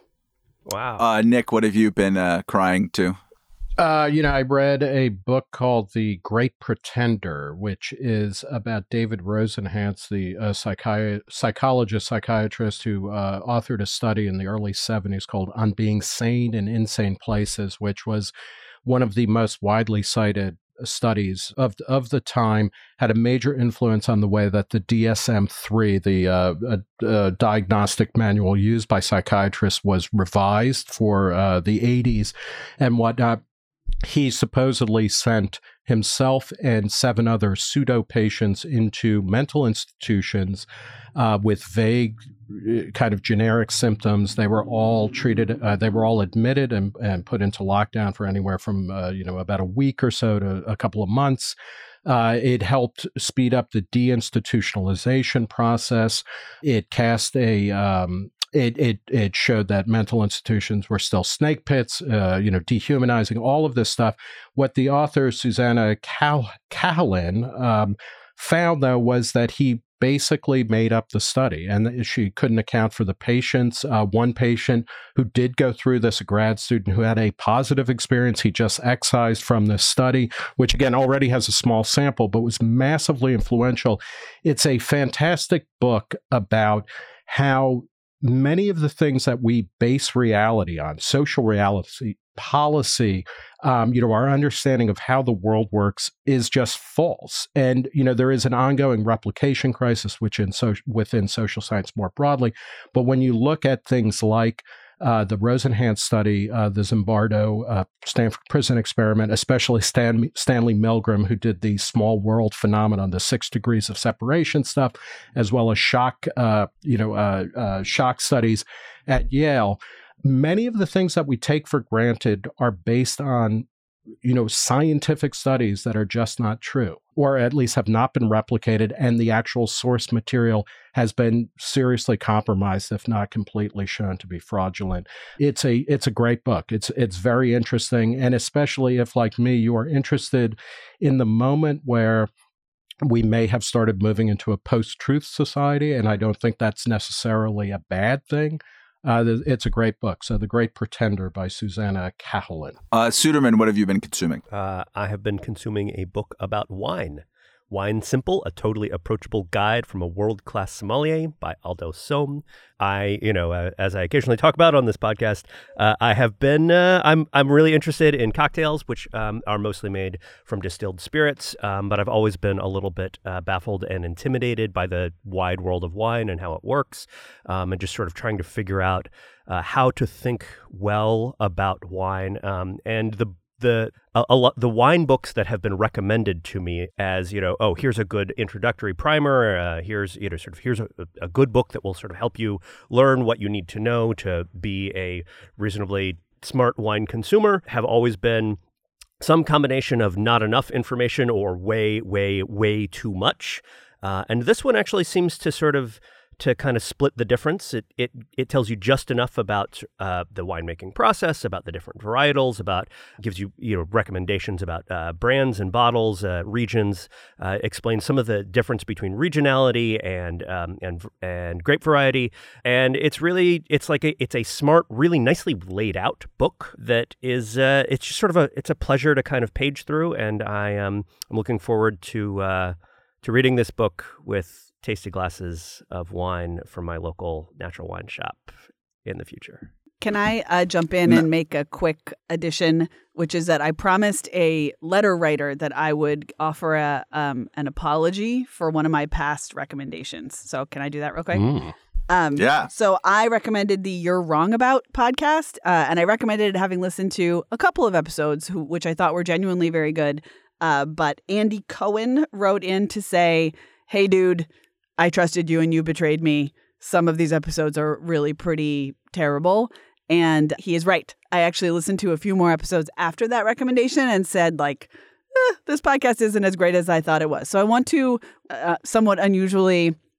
Wow. Uh, Nick, what have you been uh, crying to? Uh, you know, I read a book called The Great Pretender, which is about David Rosenhantz, the uh, psychi- psychologist, psychiatrist who uh, authored a study in the early seventies called On Being Sane in Insane Places, which was one of the most widely cited studies of of the time, had a major influence on the way that the D S M three, the uh, uh, uh, diagnostic manual used by psychiatrists, was revised for uh, the eighties and whatnot. He supposedly sent himself and seven other pseudo patients into mental institutions uh, with vague, kind of generic symptoms. They were all treated. Uh, they were all admitted and, and put into lockdown for anywhere from uh, you know about a week or so to a couple of months. Uh, it helped speed up the deinstitutionalization process. It cast a um, It, it it showed that mental institutions were still snake pits, uh, you know, dehumanizing, all of this stuff. What the author, Susanna Cal- Cahalan, um, found, though, was that he basically made up the study, and she couldn't account for the patients. Uh, one patient who did go through this, a grad student who had a positive experience, he just excised from this study, which again already has a small sample, but was massively influential. It's a fantastic book about how many of the things that we base reality on, social reality, policy, um, you know, our understanding of how the world works is just false. And, you know, there is an ongoing replication crisis which in so- within social science more broadly. But when you look at things like uh, the Rosenhantz study, uh, the Zimbardo uh, Stanford Prison Experiment, especially Stan- Stanley Milgram, who did the small world phenomenon, the six degrees of separation stuff, as well as shock, uh, you know, uh, uh, shock studies at Yale. Many of the things that we take for granted are based on, you know, scientific studies that are just not true, or at least have not been replicated, and the actual source material has been seriously compromised, if not completely shown to be fraudulent. It's a it's a great book. It's it's very interesting, and especially if, like me, you are interested in the moment where we may have started moving into a post-truth society, and I don't think that's necessarily a bad thing. Uh, it's a great book. So The Great Pretender by Susanna Cahalan. Uh, Suderman, what have you been consuming? Uh, I have been consuming a book about wine. Wine Simple, a totally approachable guide from a world-class sommelier by Aldo Sohm. I, you know, uh, as I occasionally talk about on this podcast, uh, I have been, uh, I'm I'm really interested in cocktails, which um, are mostly made from distilled spirits, um, but I've always been a little bit uh, baffled and intimidated by the wide world of wine and how it works, um, and just sort of trying to figure out uh, how to think well about wine. Um, and the The a, a lot the wine books that have been recommended to me as, you know, oh, here's a good introductory primer. Uh, here's, you know, sort of here's a, a good book that will sort of help you learn what you need to know to be a reasonably smart wine consumer, have always been some combination of not enough information or way, way, way too much. Uh, and this one actually seems to sort of to kind of split the difference. It it it tells you just enough about uh, the winemaking process, about the different varietals, about gives you you know recommendations about uh, brands and bottles, uh, regions, uh, explains some of the difference between regionality and um, and and grape variety. And it's really it's like a it's a smart, really nicely laid out book that is uh, it's just sort of a it's a pleasure to kind of page through. And I um I'm looking forward to uh, to reading this book with tasty glasses of wine from my local natural wine shop in the future. Can I uh, jump in No. and make a quick addition, which is that I promised a letter writer that I would offer a um, an apology for one of my past recommendations. So can I do that real quick? Mm. Um, Yeah. So I recommended the You're Wrong About podcast, uh, and I recommended it having listened to a couple of episodes, who, which I thought were genuinely very good. Uh, but Andy Cohen wrote in to say, hey, dude, I trusted you and you betrayed me. Some of these episodes are really pretty terrible. And he is right. I actually listened to a few more episodes after that recommendation and said, like, eh, this podcast isn't as great as I thought it was. So I want to uh, somewhat unusually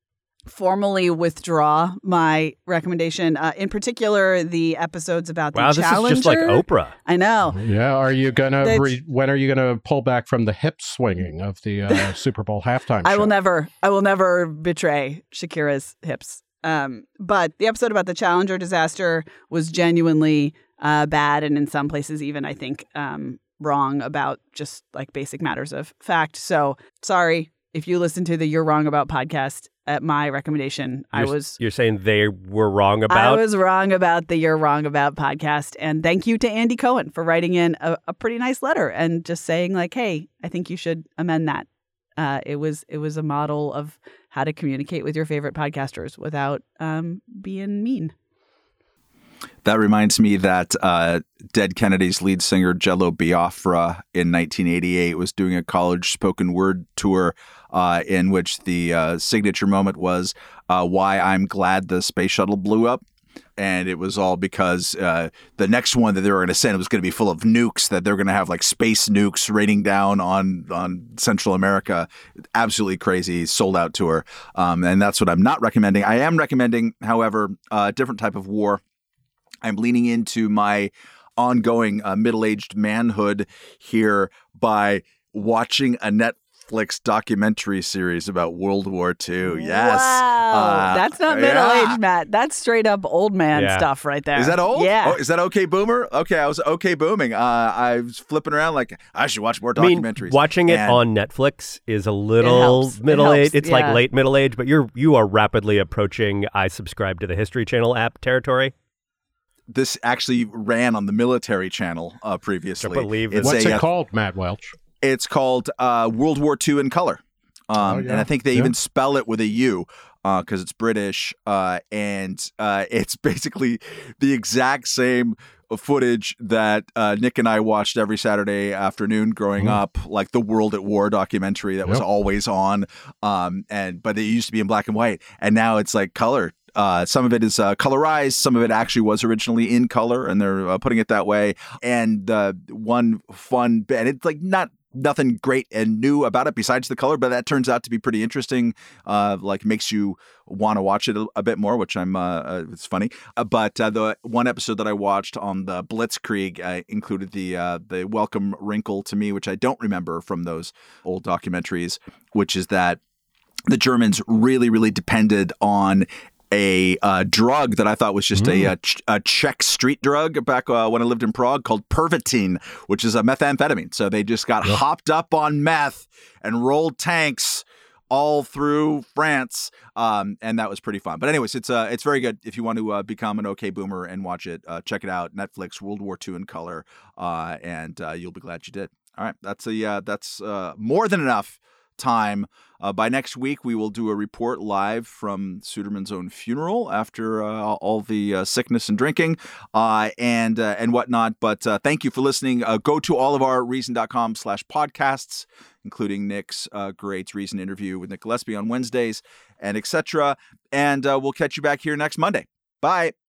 formally withdraw my recommendation. Uh, in particular, the episodes about the wow, this Challenger. is just like Oprah. I know. Yeah, are you gonna? That's- Re- when are you gonna pull back from the hip swinging of the uh, Super Bowl halftime show? I will never, I will never betray Shakira's hips. Um, but the episode about the Challenger disaster was genuinely uh, bad, and in some places, even I think um, wrong about just like basic matters of fact. So sorry if you listen to the You're Wrong About podcast. At my recommendation, You're, I was You're saying they were wrong about? I was wrong about the You're Wrong About podcast. And thank you to Andy Cohen for writing in a, a pretty nice letter and just saying like, hey, I think you should amend that. Uh, it was it was a model of how to communicate with your favorite podcasters without um, being mean. That reminds me that uh, Dead Kennedys lead singer Jello Biafra in nineteen eighty-eight was doing a college spoken word tour uh, in which the uh, signature moment was uh, why I'm glad the space shuttle blew up. And it was all because uh, the next one that they were going to send was going to be full of nukes, that they're going to have like space nukes raining down on, on Central America. Absolutely crazy, sold out tour. Um, and that's what I'm not recommending. I am recommending, however, a different type of war. I'm leaning into my ongoing uh, middle-aged manhood here by watching a Netflix documentary series about World War Two. Yes. Wow. Uh, That's not middle yeah. age, Matt. That's straight up old man Yeah. stuff right there. Is that old? Yeah. Oh, is that okay, Boomer? Okay, I was okay booming. Uh, I was flipping around like I should watch more I mean, documentaries. watching it And on Netflix is a little helps. It middle age. helps, It's yeah. like late middle age, but you're you are rapidly approaching I subscribe to the History Channel app territory. this actually ran on the military channel uh, previously. I believe it's What's a, it uh, called, Matt Welch? It's called uh, World War Two in color. Um, Oh, yeah. And I think they Yeah. even spell it with a U because it's British. Uh, and uh, it's basically the exact same footage that uh, Nick and I watched every Saturday afternoon growing Mm. up, like the World at War documentary that was Yep. always on. Um, and But it used to be in black and white. And now it's like color. Uh, some of it is uh, colorized. Some of it actually was originally in color, and they're uh, putting it that way. And uh, one fun bit, and it's like not nothing great and new about it besides the color, but that turns out to be pretty interesting. Uh, like makes you want to watch it a, a bit more, which I'm. Uh, uh, it's funny. Uh, but uh, the one episode that I watched on the Blitzkrieg uh, included the uh, the welcome wrinkle to me, which I don't remember from those old documentaries, which is that the Germans really, really depended on a uh, drug that I thought was just a, a, ch- a Czech street drug back uh, when I lived in Prague called Pervitin, which is a methamphetamine. So they just got hopped up on meth and rolled tanks all through France, um, and that was pretty fun. But anyways, it's uh, it's very good. If you want to uh, become an okay boomer and watch it, uh, check it out. Netflix, World War Two in color, uh, and uh, you'll be glad you did. All right, that's a uh, that's uh, more than enough time. Uh, by next week, we will do a report live from Suderman's own funeral after uh, all the uh, sickness and drinking uh, and uh, and whatnot. But uh, thank you for listening. Uh, go to all of our reason.com slash podcasts, including Nick's uh, great Reason interview with Nick Gillespie on Wednesdays and et cetera. And uh, we'll catch you back here next Monday. Bye.